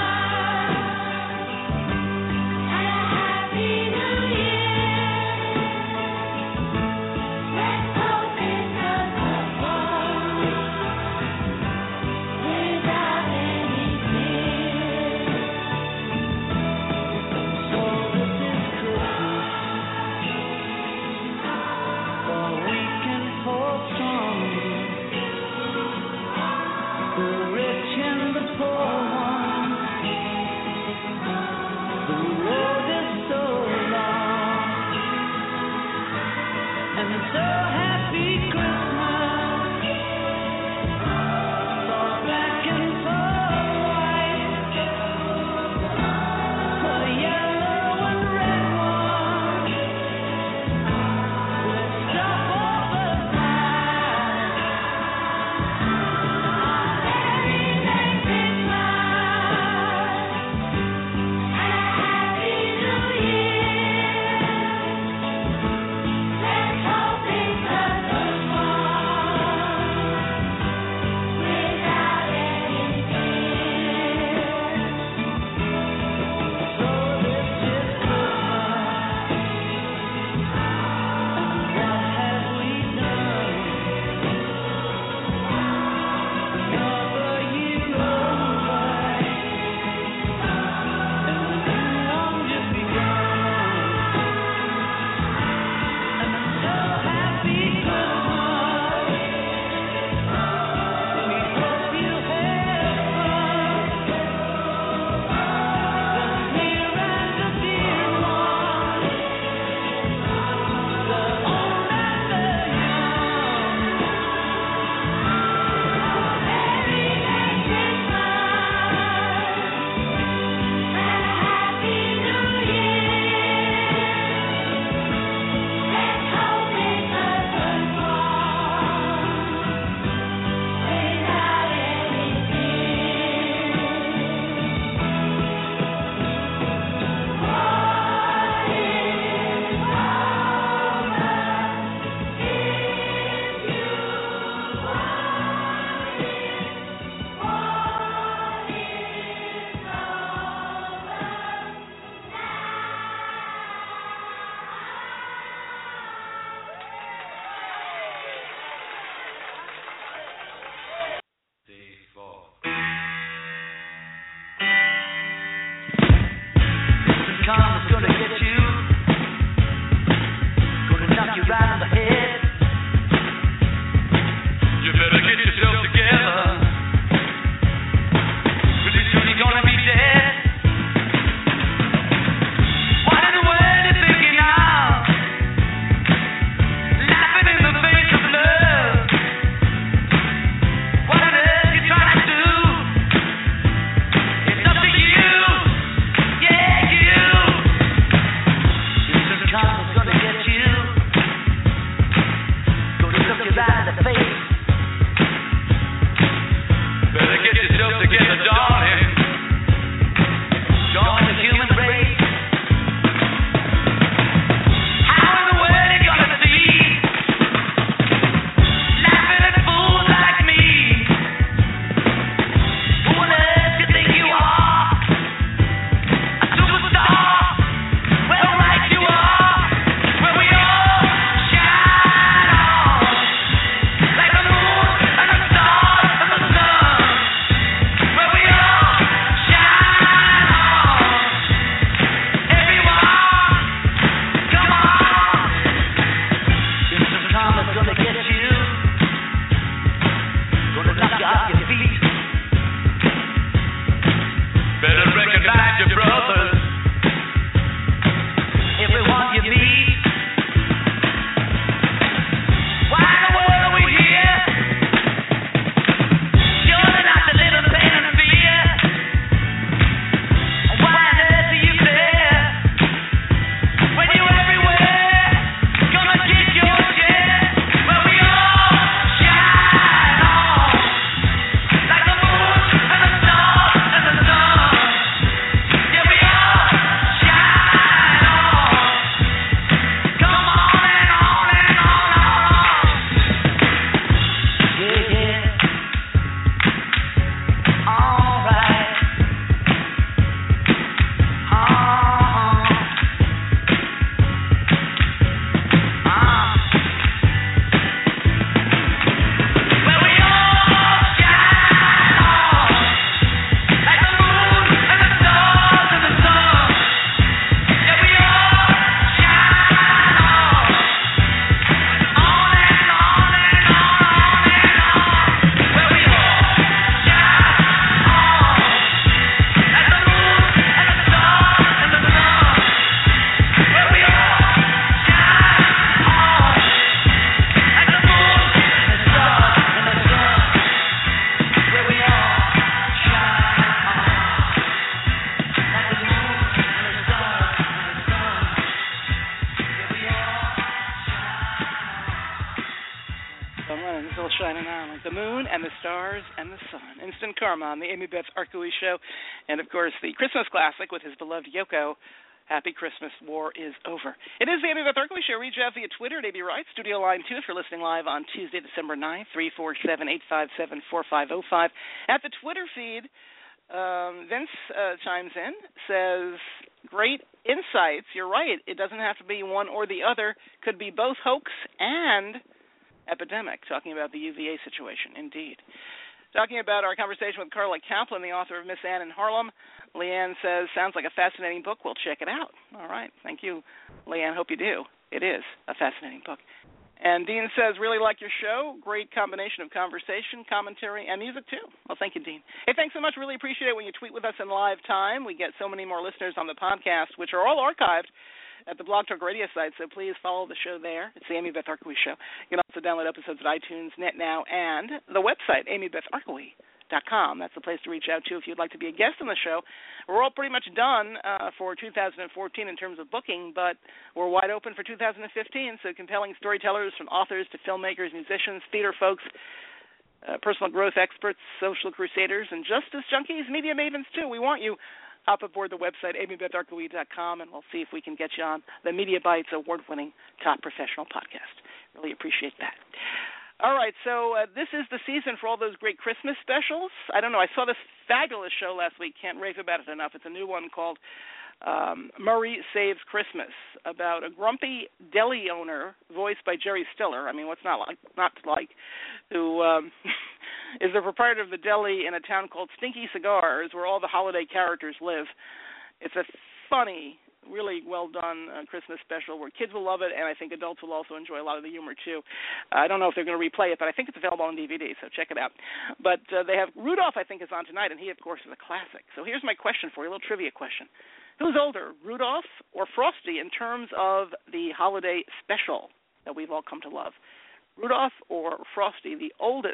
shining on like the moon and the stars and the sun. Instant Karma on the Amy Beth Arkowicz Show. And, of course, the Christmas classic with his beloved Yoko, Happy Christmas, War is Over. It is the Amy Beth Arkowicz Show. Reach out via Twitter at AB Wright, Studio Line 2 if you're listening live on Tuesday, December 9th, 347-857-4505. At the Twitter feed, Vince chimes in, says, great insights. You're right. It doesn't have to be one or the other. Could be both hoax and epidemic, talking about the UVA situation, indeed. Talking about our conversation with Carla Kaplan, the author of Miss Anne in Harlem, Leanne says, sounds like a fascinating book. We'll check it out. All right. Thank you, Leanne. Hope you do. It is a fascinating book. And Dean says, really like your show. Great combination of conversation, commentary, and music, too. Well, thank you, Dean. Hey, thanks so much. Really appreciate it when you tweet with us in live time. We get so many more listeners on the podcast, which are all archived at the Blog Talk Radio site, so please follow the show there. It's the Amy Beth Arkowicz Show. You can also download episodes at iTunes, NetNow, and the website, amybetharkowicz.com. That's the place to reach out to if you'd like to be a guest on the show. We're all pretty much done for 2014 in terms of booking, but we're wide open for 2015, so compelling storytellers from authors to filmmakers, musicians, theater folks, personal growth experts, social crusaders, and justice junkies, media mavens, too. We want you. Hop aboard the website, amybetharkowicz.com, and we'll see if we can get you on the Media Bites award-winning top professional podcast. Really appreciate that. All right, so this is the season for all those great Christmas specials. I don't know, I saw this fabulous show last week. Can't rave about it enough. It's a new one called Murray Saves Christmas, about a grumpy deli owner voiced by Jerry Stiller. I mean, what's not to like, who is the proprietor of the deli in a town called Stinky Cigars, where all the holiday characters live. It's a funny, really well-done Christmas special where kids will love it, and I think adults will also enjoy a lot of the humor, too. I don't know if they're going to replay it, but I think it's available on DVD, so check it out. But they have Rudolph, I think, is on tonight, and he, of course, is a classic. So here's my question for you, a little trivia question. Who's older, Rudolph or Frosty, in terms of the holiday special that we've all come to love? Rudolph or Frosty, the older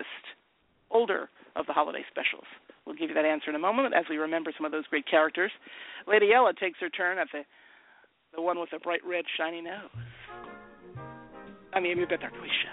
of the holiday specials? We'll give you that answer in a moment as we remember some of those great characters. Lady Ella takes her turn at the one with the bright red shiny nose. I'm Amy Beth Arkowicz Show.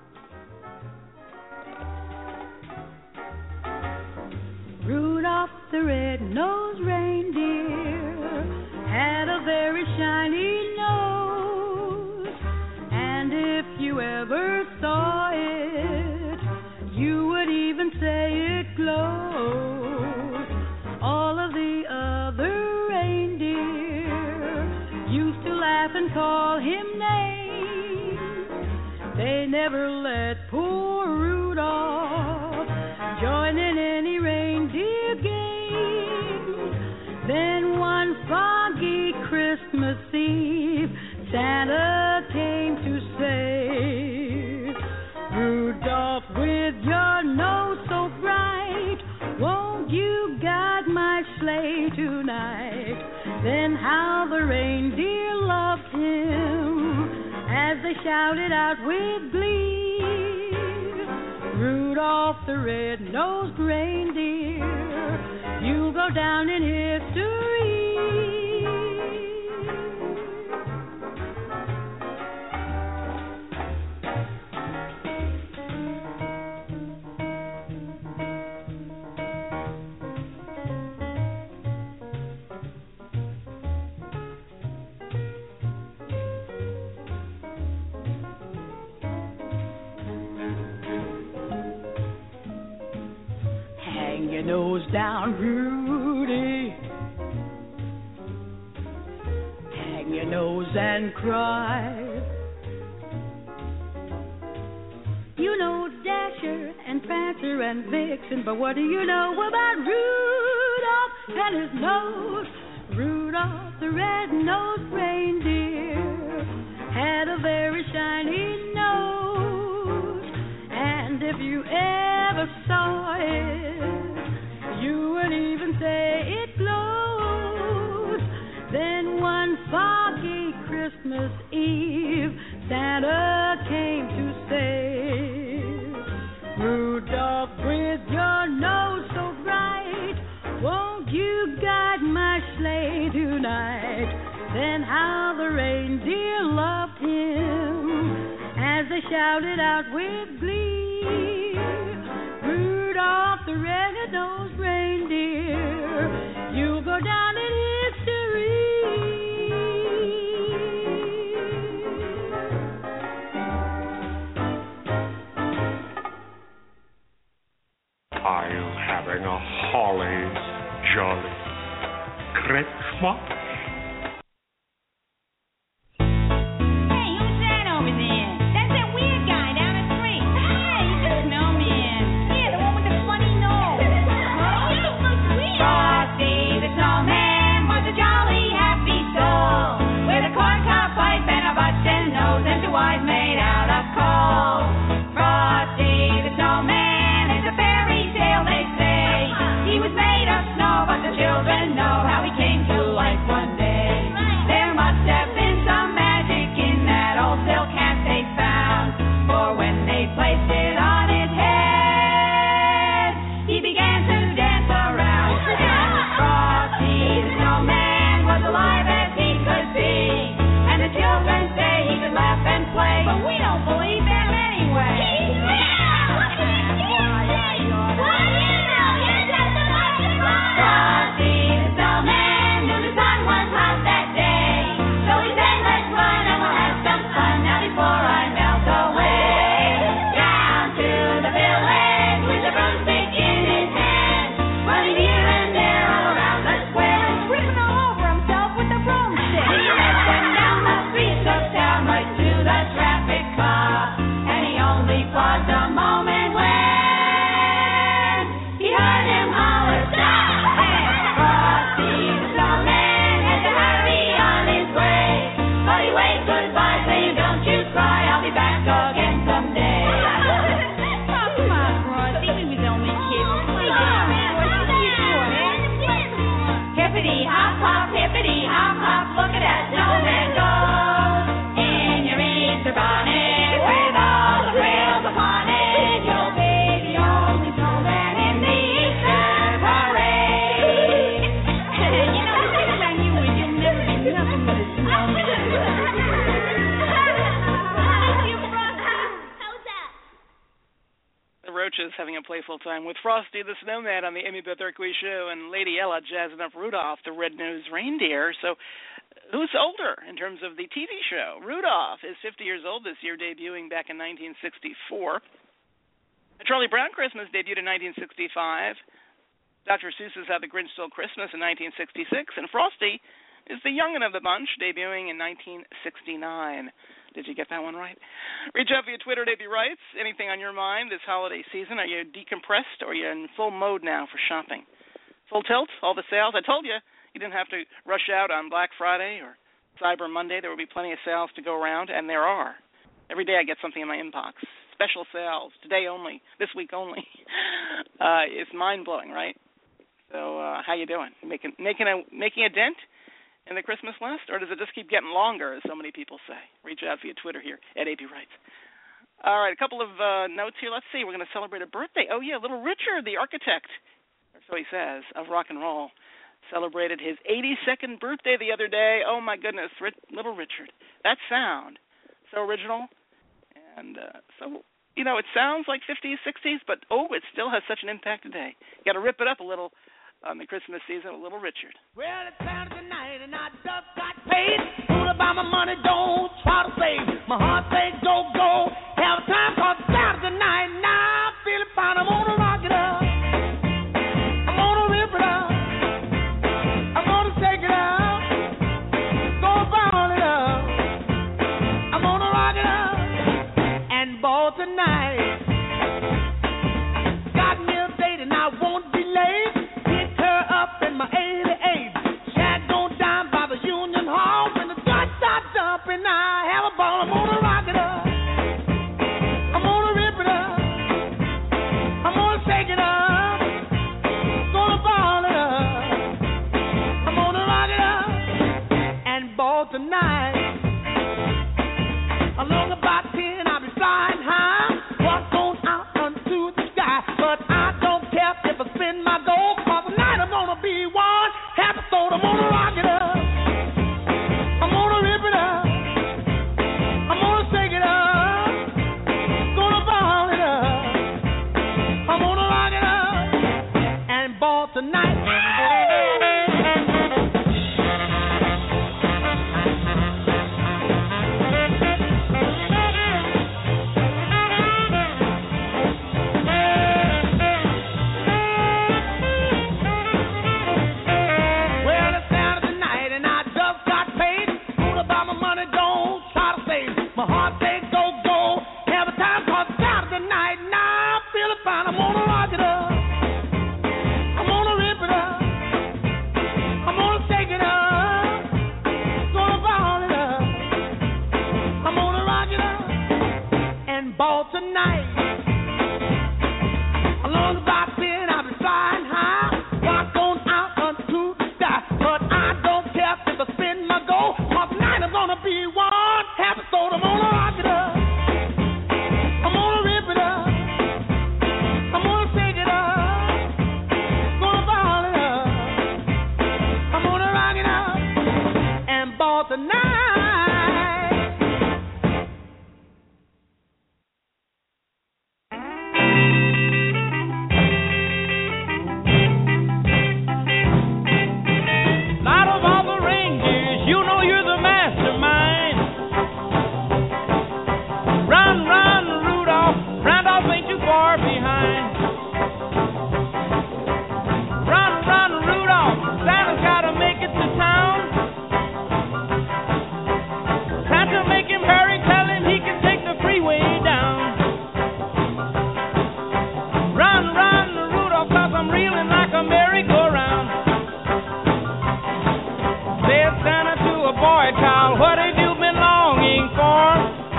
Rudolph the red-nosed reindeer had a very shiny nose, and if you ever saw it, you would even say it glows. All of the other reindeer used to laugh and call him names. They never let poor Rudolph join in any reindeer games. Then one foggy Christmas Eve, Santa came to say, Rudolph, with your nose so bright, won't you guide my sleigh tonight? Then how the reindeer loved him as they shouted out with glee, Rudolph the red-nosed reindeer, you'll go down in history. Hang your nose down, Rudy. Hang your nose and cry. You know Dasher and Prancer and Vixen, but what do you know about Rudolph and his nose? Rudolph the red-nosed reindeer had a very shiny nose, and if you ever saw it, you would even say it glows. Then one foggy Christmas Eve, Santa came to say, Rudolph, with your nose so bright, won't you guide my sleigh tonight? Then how the reindeer loved him as they shouted out with glee, the red-nosed reindeer. You'll go down in history. Are you having a holly jolly Christmas? Hey, who's that over there? That's that weird guy down the street. Hey, he's the snowman. Yeah, the one with the funny nose. Oh, you're so sweet. Frosty the snowman was a jolly, happy soul with a corncob pipe and a button nose and two eyes made out of coal. Frosty the snowman is a fairy tale, they say. He was made of snow, but the children know how he came to life one day. There must have been some magic in that old silk hat they found, for when they placed it on his head, he began to dance around. And Frosty the snowman was alive as he could be, and the children say he could laugh and play, but we don't believe them anyway. Frosty the snowman knew the sun was hot that day, so he said, let's run and we'll have some fun now before I melt away. Down to the village with the broomstick in his hand, running here and there all around the square and tripping all over himself with the broomstick. He led them down the streets of town right to the traffic cop, and he only paused a moment when he heard him holler, stop! Frosty the snowman had to hurry on his way, but he waved goodbye saying, don't you cry, I'll be back again someday. Oh, come on, Frosty, we was only kidding. Hippity hop hop, look at that snowman go in your Easter bonnet with all the frills upon it. You'll be the only snowman in the Easter parade. You know, the thing about you is you'll never be nothing but a snowman. The Roaches having a playful time with Frosty the Snowman on the Amy Beth Erquist Show, and Lady Ella jazzing up Rudolph the Red-Nosed Reindeer. So who's older in terms of the TV show? Rudolph is 50 years old this year, debuting back in 1964. A Charlie Brown Christmas debuted in 1965. Dr. Seuss's How the Grinch Stole Christmas in 1966. And Frosty is the youngin' of the bunch, debuting in 1969. Did you get that one right? Reach out via Twitter at AB Writes. Anything on your mind this holiday season? Are you decompressed or are you in full mode now for shopping? Full tilt? All the sales? I told you didn't have to rush out on Black Friday or Cyber Monday. There will be plenty of sales to go around, and there are. Every day I get something in my inbox. Special sales, today only, this week only. It's mind-blowing, right? So how you doing? Making a dent in the Christmas list, or does it just keep getting longer, as so many people say? Reach out via Twitter here at AB Writes. All right, a couple of notes here. Let's see. We're going to celebrate a birthday. Oh, yeah, Little Richard, the architect, or so he says, of rock and roll, celebrated his 82nd birthday the other day. Oh, my goodness, Little Richard. That sound, so original. And so, you know, it sounds like 50s, 60s, but, it still has such an impact today. You got to rip it up a little on the Christmas season with Little Richard. Well, it's Saturday night and I just got paid. Fool about my money, don't try to save. My heart says go, go. Have time for Saturday night. Now I'm feeling fine. I'm gonna rock it up. I'm gonna rip it up. I'm gonna take it out. Gonna ball it up. I'm gonna rock it up and ball tonight. Got me a date and I won't be late. Up in my 88, Shad don't dine by the Union Hall. When the sun starts up and I have a ball, I'm gonna rock it up. I'm gonna rip it up. I'm gonna shake it up. Gonna ball it up. I'm gonna rock it up and ball tonight. Along about 10, I'll be flying high. What's on out unto the sky? But I don't care if I spin my gold. I'm gonna be one happy soul. I'm gonna rock it up. I'm gonna rip it up. I'm gonna shake it up. Gonna ball it up. I'm gonna rock it up tonight. Out of all the reindeers, you know you're the mastermind. Run, run, Rudolph. Randolph ain't too far behind. Run, run, Rudolph. Santa's gotta make it to town. Santa, make him hurry. Tell him he can take the freeway down. Run, run, Rudolph, 'cause I'm reeling like a merry-go-round. Said Santa to a boy child, what have you been longing for?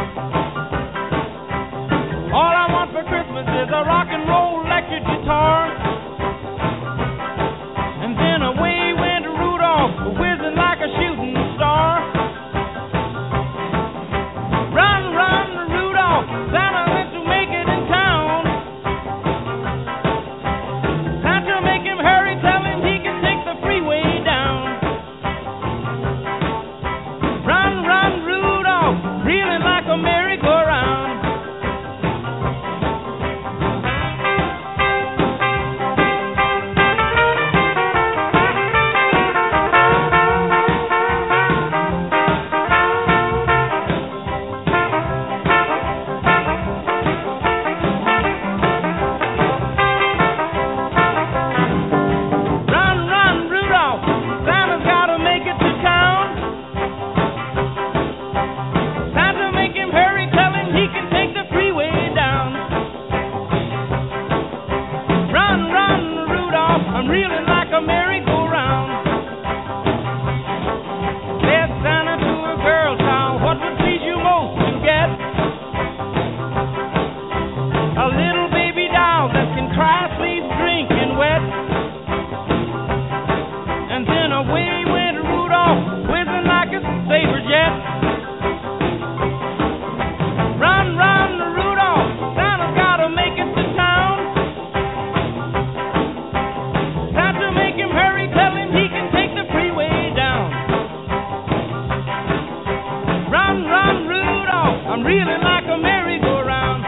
All I want for Christmas is a rock and roll electric guitar. And then away went Rudolph, whizzing like a shooting star. Run, run, Rudolph, Santa went to make it in town. Santa, make him hurry, tell him he can take the freeway down. Run, run, Rudolph, reeling like a merry-go-round. Run, run, Rudolph, Santa's gotta make it to town. Santa, make him hurry, tell him he can take the freeway down. Run, run, Rudolph, I'm reeling like a merry-go-round. Said Santa to a girl child, what would please you most to get? A little baby doll that can cry, sleep, drink, and wet. And then away went Rudolph, whizzing like a saber jet. Run, run, Rudolph, Santa's gotta make it to town. Santa, make him hurry, tell him he can take the freeway down. Run, run, Rudolph, I'm reeling like a merry-go-round.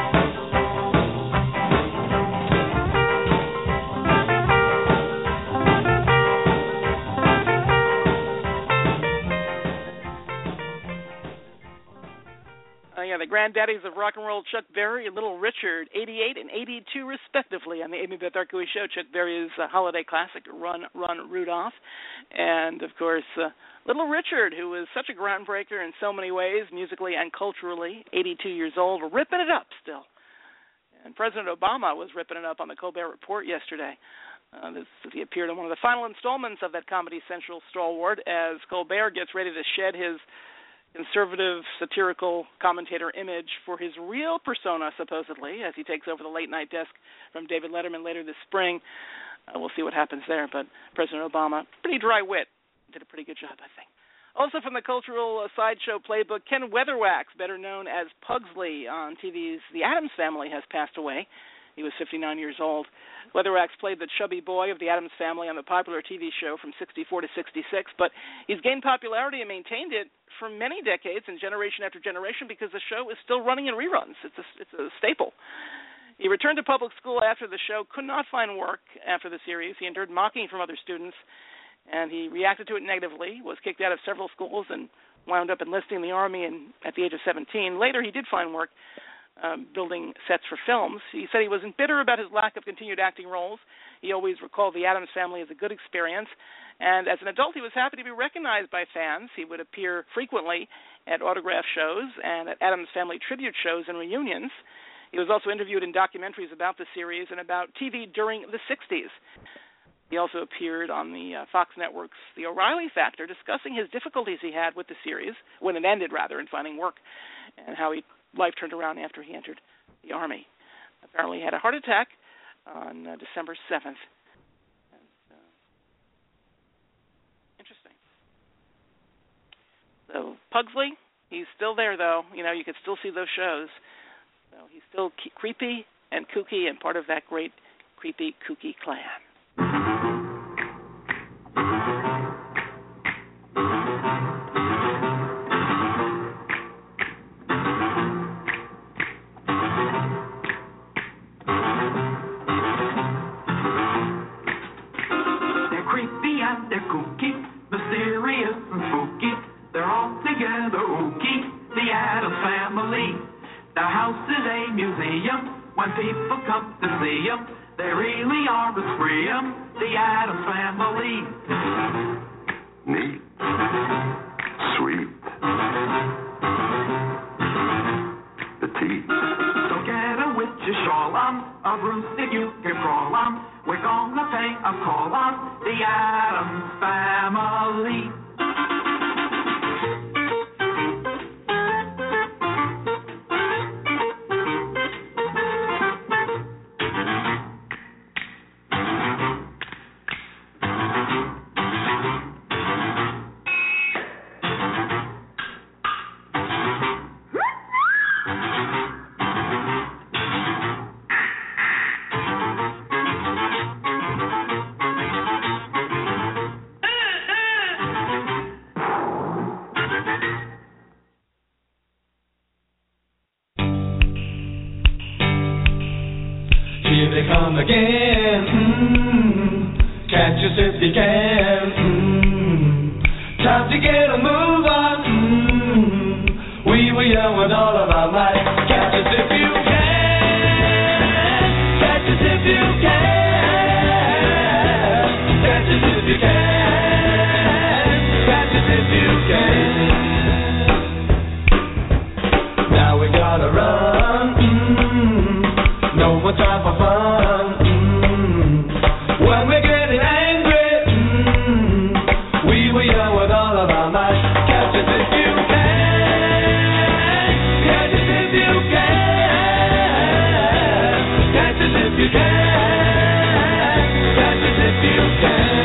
Yeah, the granddaddies of rock and roll, Chuck Berry and Little Richard, 88 and 82 respectively on the Amy Beth Darkowitz Show. Chuck Berry's holiday classic, Run, Run, Rudolph. And, of course, Little Richard, who was such a groundbreaker in so many ways, musically and culturally, 82 years old, ripping it up still. And President Obama was ripping it up on the Colbert Report yesterday. He appeared in one of the final installments of that Comedy Central stalwart as Colbert gets ready to shed his conservative, satirical commentator image for his real persona, supposedly, as he takes over the late-night desk from David Letterman later this spring. We'll see what happens there, but President Obama, pretty dry wit, did a pretty good job, I think. Also from the cultural sideshow playbook, Ken Weatherwax, better known as Pugsley on TV's The Addams Family, has passed away. He was 59 years old. Weatherwax played the chubby boy of the Addams Family on the popular TV show from 64 to 66, but he's gained popularity and maintained it for many decades and generation after generation because the show is still running in reruns. It's a staple. He returned to public school after the show, could not find work after the series. He endured mocking from other students, and he reacted to it negatively, was kicked out of several schools, and wound up enlisting in the Army at the age of 17. Later, he did find work building sets for films. He said he wasn't bitter about his lack of continued acting roles. He always recalled the Addams Family as a good experience. And as an adult, he was happy to be recognized by fans. He would appear frequently at autograph shows and at Addams Family tribute shows and reunions. He was also interviewed in documentaries about the series and about TV during the 60s. He also appeared on the Fox Network's The O'Reilly Factor, discussing his difficulties he had with the series, when it ended, rather, in finding work, and how life turned around after he entered the Army. Apparently he had a heart attack on December 7th. Interesting. So Pugsley, he's still there, though. You know, you could still see those shows. So he's still creepy and kooky and part of that great creepy, kooky clan. They're all together, who keep the Addams Family. Their house is a museum when people come to see them. They really are a scream, the Addams Family. Neat. Sweet. Petite. So get a witch's shawl on, a broom stick you can crawl on. We're gonna pay a call on the Addams Family. Come again, catch us if you can. Time to get a move on. We were young with all of our might. Catch us if you can. Catch us if you can. Catch us if you can. Catch us if you can. Now we gotta run. No more time for fun. When we're getting angry, we were young with all of our might. Catch us if you can. Catch us if you can. Catch us if you can. Catch us if you can.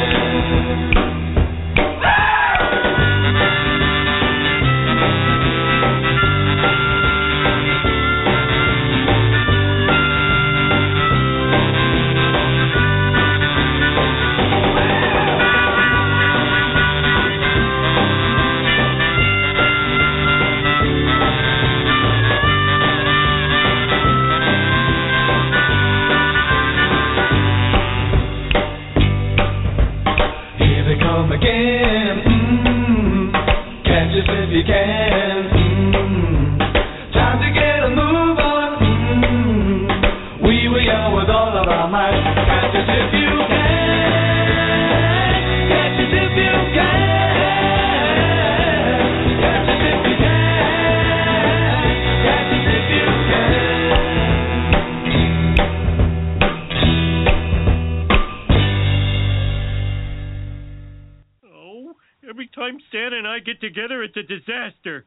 Again, catch us if you can. Time to get a move on. We were young with all of our might. Catch us if you can. Catch us if you can. Catch us if you can. Catch us if you Every time Stan and I get together, it's a disaster.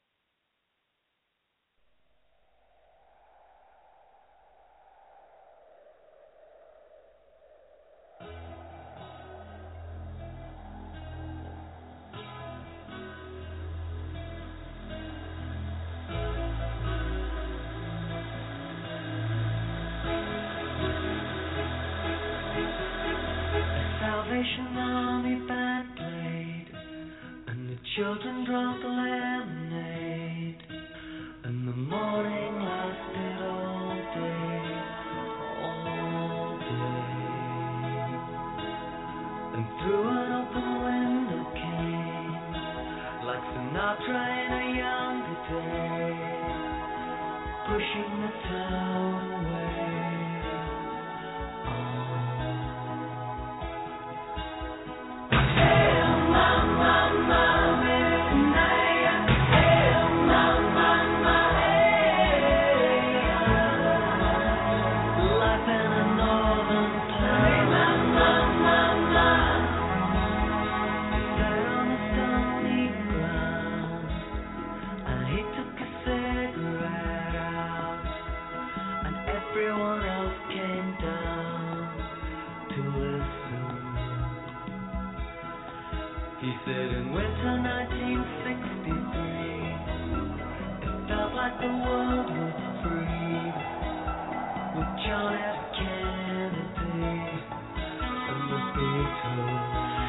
Salvation Army band played, and the children drank the lemonade, and the morning lasted all day, and through an open window came, like Sinatra in a younger day, pushing the town away. He said in winter 1963, it felt like the world was free, with John F. Kennedy and the Beatles.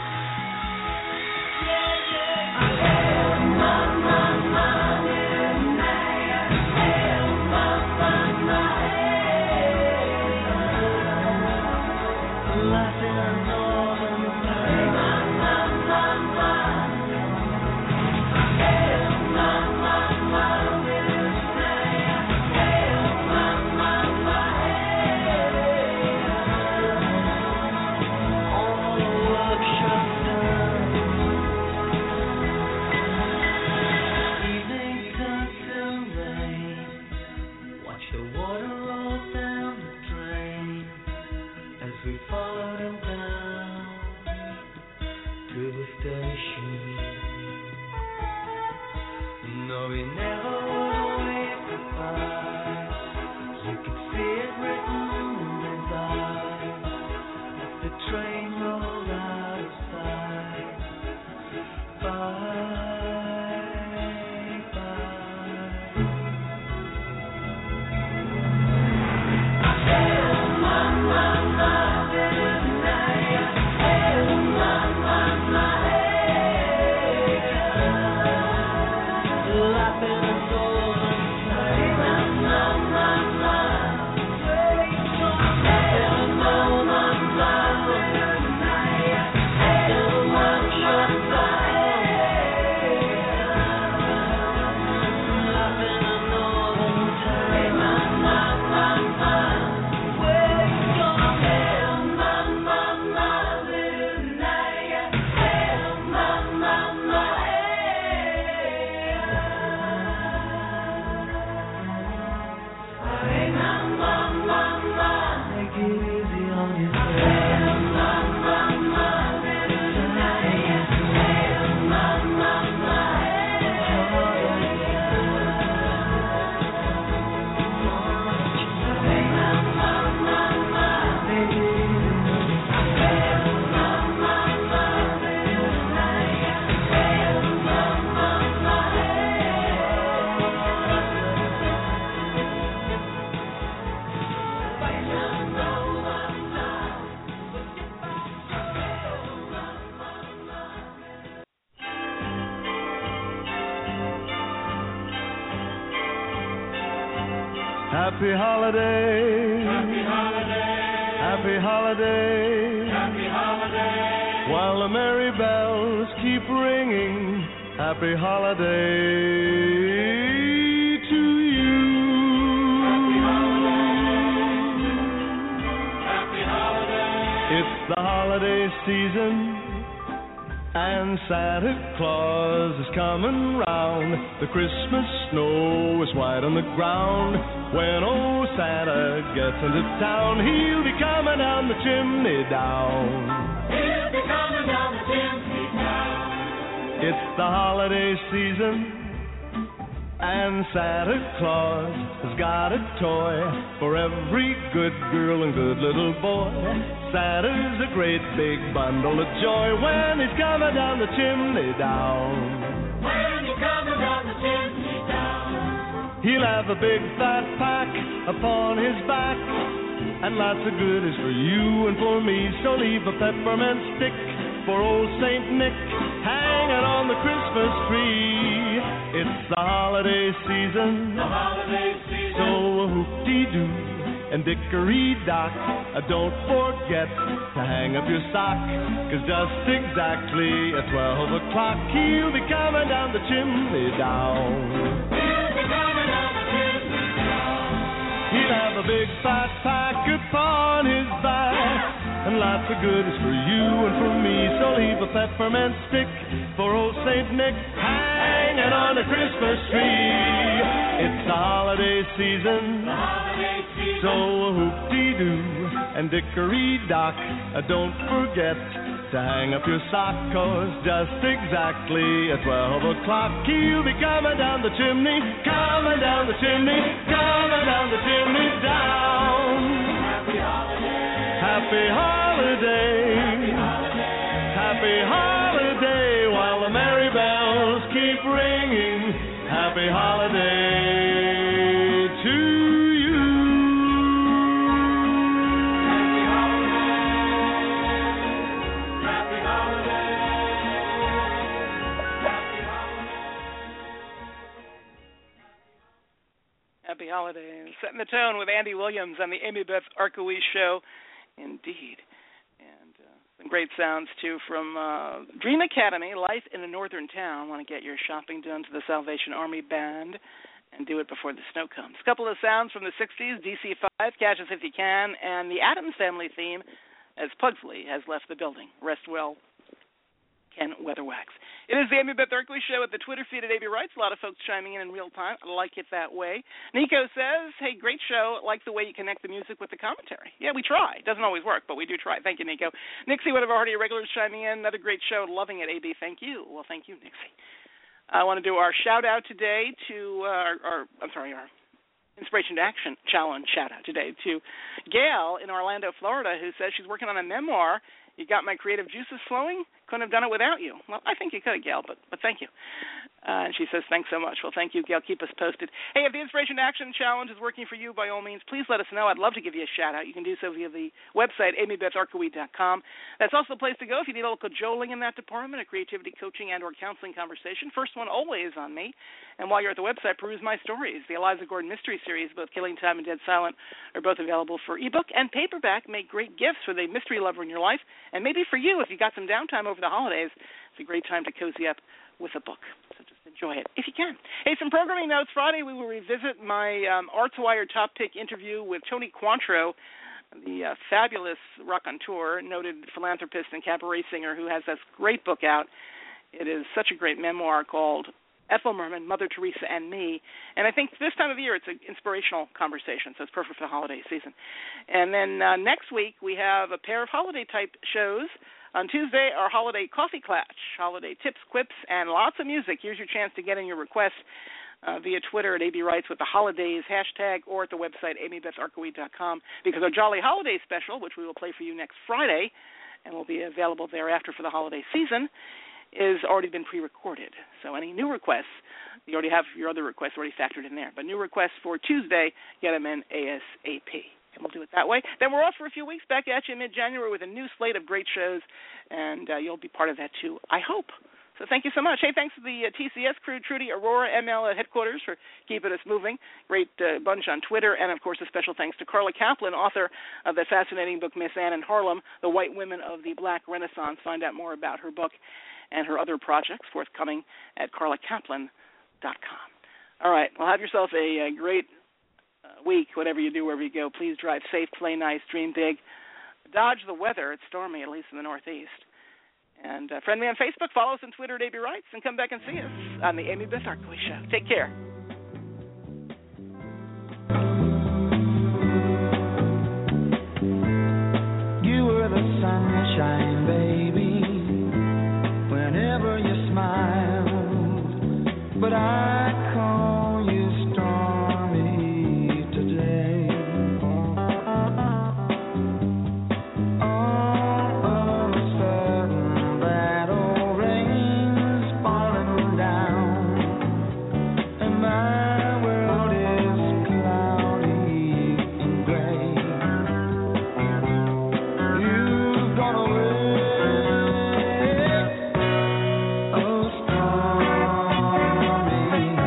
Life in a northern town. we never would wait goodbye. You could see it written in his eyes as the train rolled out of sight. Bye. Happy holiday, happy holiday, happy holiday, happy holiday. While the merry bells keep ringing, happy holiday to you. Happy holiday, happy holiday. It's the holiday season, and Santa Claus is coming round. The Christmas snow is white on the ground. When old Santa gets into town, he'll be coming down the chimney down. He'll be coming down the chimney down. It's the holiday season, and Santa Claus has got a toy for every good girl and good little boy. Santa's a great big bundle of joy when he's coming down the chimney down. When he's coming down the chimney down. He'll have a big fat pack upon his back, and lots of goodies for you and for me. So leave a peppermint stick for old Saint Nick hanging on the Christmas tree. It's the holiday season, so whoop-dee-doo and dickory-dock. Don't forget to hang up your sock, 'cause just exactly at 12 o'clock he'll be coming down the chimney down. He'll be coming down the chimney down. He'll have a big fat pack upon his back, and lots of goodies for you and for me. So leave a peppermint stick for old Saint Nick hanging on the Christmas tree. It's the holiday season, so whoop-dee-doo and dickory-dock. Don't forget to hang up your sock, 'cause just exactly at 12 o'clock he'll be coming down the chimney, coming down the chimney, coming down the chimney down. Happy holiday, happy holiday, happy holiday, happy holiday, while the merry bells keep ringing. Happy holiday to you. Happy holiday, happy holiday, happy holiday. Happy holiday. Setting the tone with Andy Williams on the Amy Beth Arkowicz Show. Indeed. And some great sounds, too, from Dream Academy, Life in a Northern Town. Want to get your shopping done to the Salvation Army Band and do it before the snow comes. A couple of sounds from the 60s, DC-5, Catch Us If You Can, and the Addams Family theme as Pugsley has left the building. Rest well, Ken Weatherwax. It is the Amy Beth Arkowicz Show at the Twitter feed at AB Writes. A lot of folks chiming in real time. I like it that way. Nico says, hey, great show. Like the way you connect the music with the commentary. Yeah, we try. Doesn't always work, but we do try. Thank you, Nico. Nixie, one of our hearty regulars chiming in. Another great show. Loving it, AB. Thank you. Well, thank you, Nixie. I want to do our shout-out today to our Inspiration to Action Challenge shout-out today to Gail in Orlando, Florida, who says she's working on a memoir. You got my creative juices flowing. Couldn't have done it without you. Well, I think you could have, Gail, but thank you. And she says, thanks so much. Well, thank you, Gail. Keep us posted. Hey, if the Inspiration to Action Challenge is working for you, by all means, please let us know. I'd love to give you a shout-out. You can do so via the website, amybetharkaway.com. That's also the place to go if you need a little cajoling in that department, a creativity coaching and or counseling conversation. First one always on me. And while you're at the website, peruse my stories. The Eliza Gordon Mystery Series, both Killing Time and Dead Silent, are both available for ebook and paperback. Make great gifts for the mystery lover in your life. And maybe for you, if you got some downtime over the holidays, it's a great time to cozy up with a book. So just enjoy it if you can. Hey, some programming notes. Friday we will revisit my ArtsWire Top Pick interview with Tony Cointreau, the fabulous raconteur, noted philanthropist and cabaret singer who has this great book out. It is such a great memoir called Ethel Merman, Mother Teresa, and Me. And I think this time of year it's an inspirational conversation, so it's perfect for the holiday season. And then next week we have a pair of holiday-type shows. On Tuesday, our holiday coffee clash, holiday tips, quips, and lots of music. Here's your chance to get in your request via Twitter at AB Writes with the holidays hashtag or at the website amybetharkaway.com, because our Jolly Holiday special, which we will play for you next Friday and will be available thereafter for the holiday season, is already been pre-recorded. So any new requests, you already have your other requests already factored in there. But new requests for Tuesday, get them in ASAP. And we'll do it that way. Then we're off for a few weeks, back at you in mid-January with a new slate of great shows, and you'll be part of that too, I hope. So thank you so much. Hey, thanks to the TCS crew, Trudy, Aurora, ML at headquarters for keeping us moving. Great bunch on Twitter. And, of course, a special thanks to Carla Kaplan, author of the fascinating book Miss Anne in Harlem, The White Women of the Black Renaissance. Find out more about her book and her other projects forthcoming at carlakaplan.com. All right. Well, have yourself a great week, whatever you do, wherever you go. Please drive safe, play nice, dream big. Dodge the weather. It's stormy, at least in the Northeast. And friend me on Facebook, follow us on Twitter at AB Writes, and come back and see us on the Amy Beth Arkaway Show. Take care. You were the sunshine, baby, whenever you smiled, but I call you stormy today. All of a sudden, that old rain's falling down, and my world is cloudy and gray. You've gone away, oh stormy,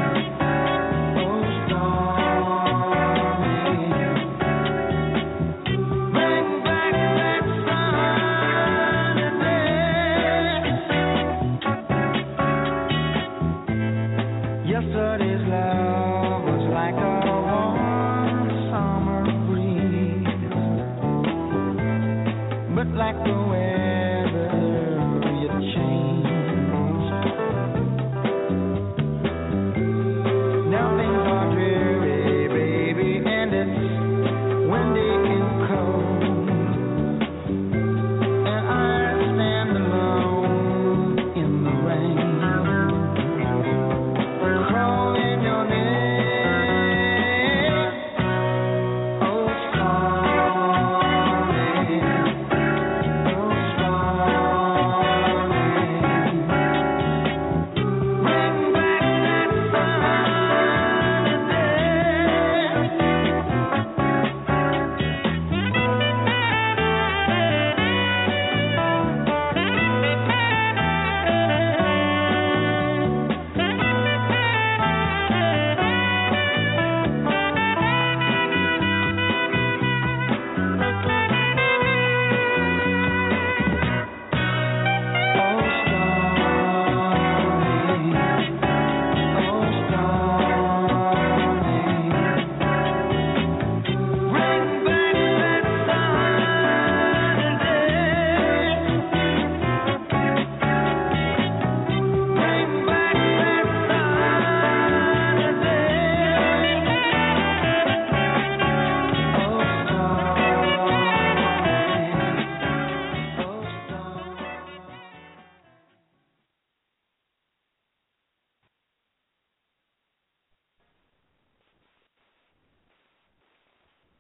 bring back that sunny day. Yesterday's love was like a warm summer breeze, but like the way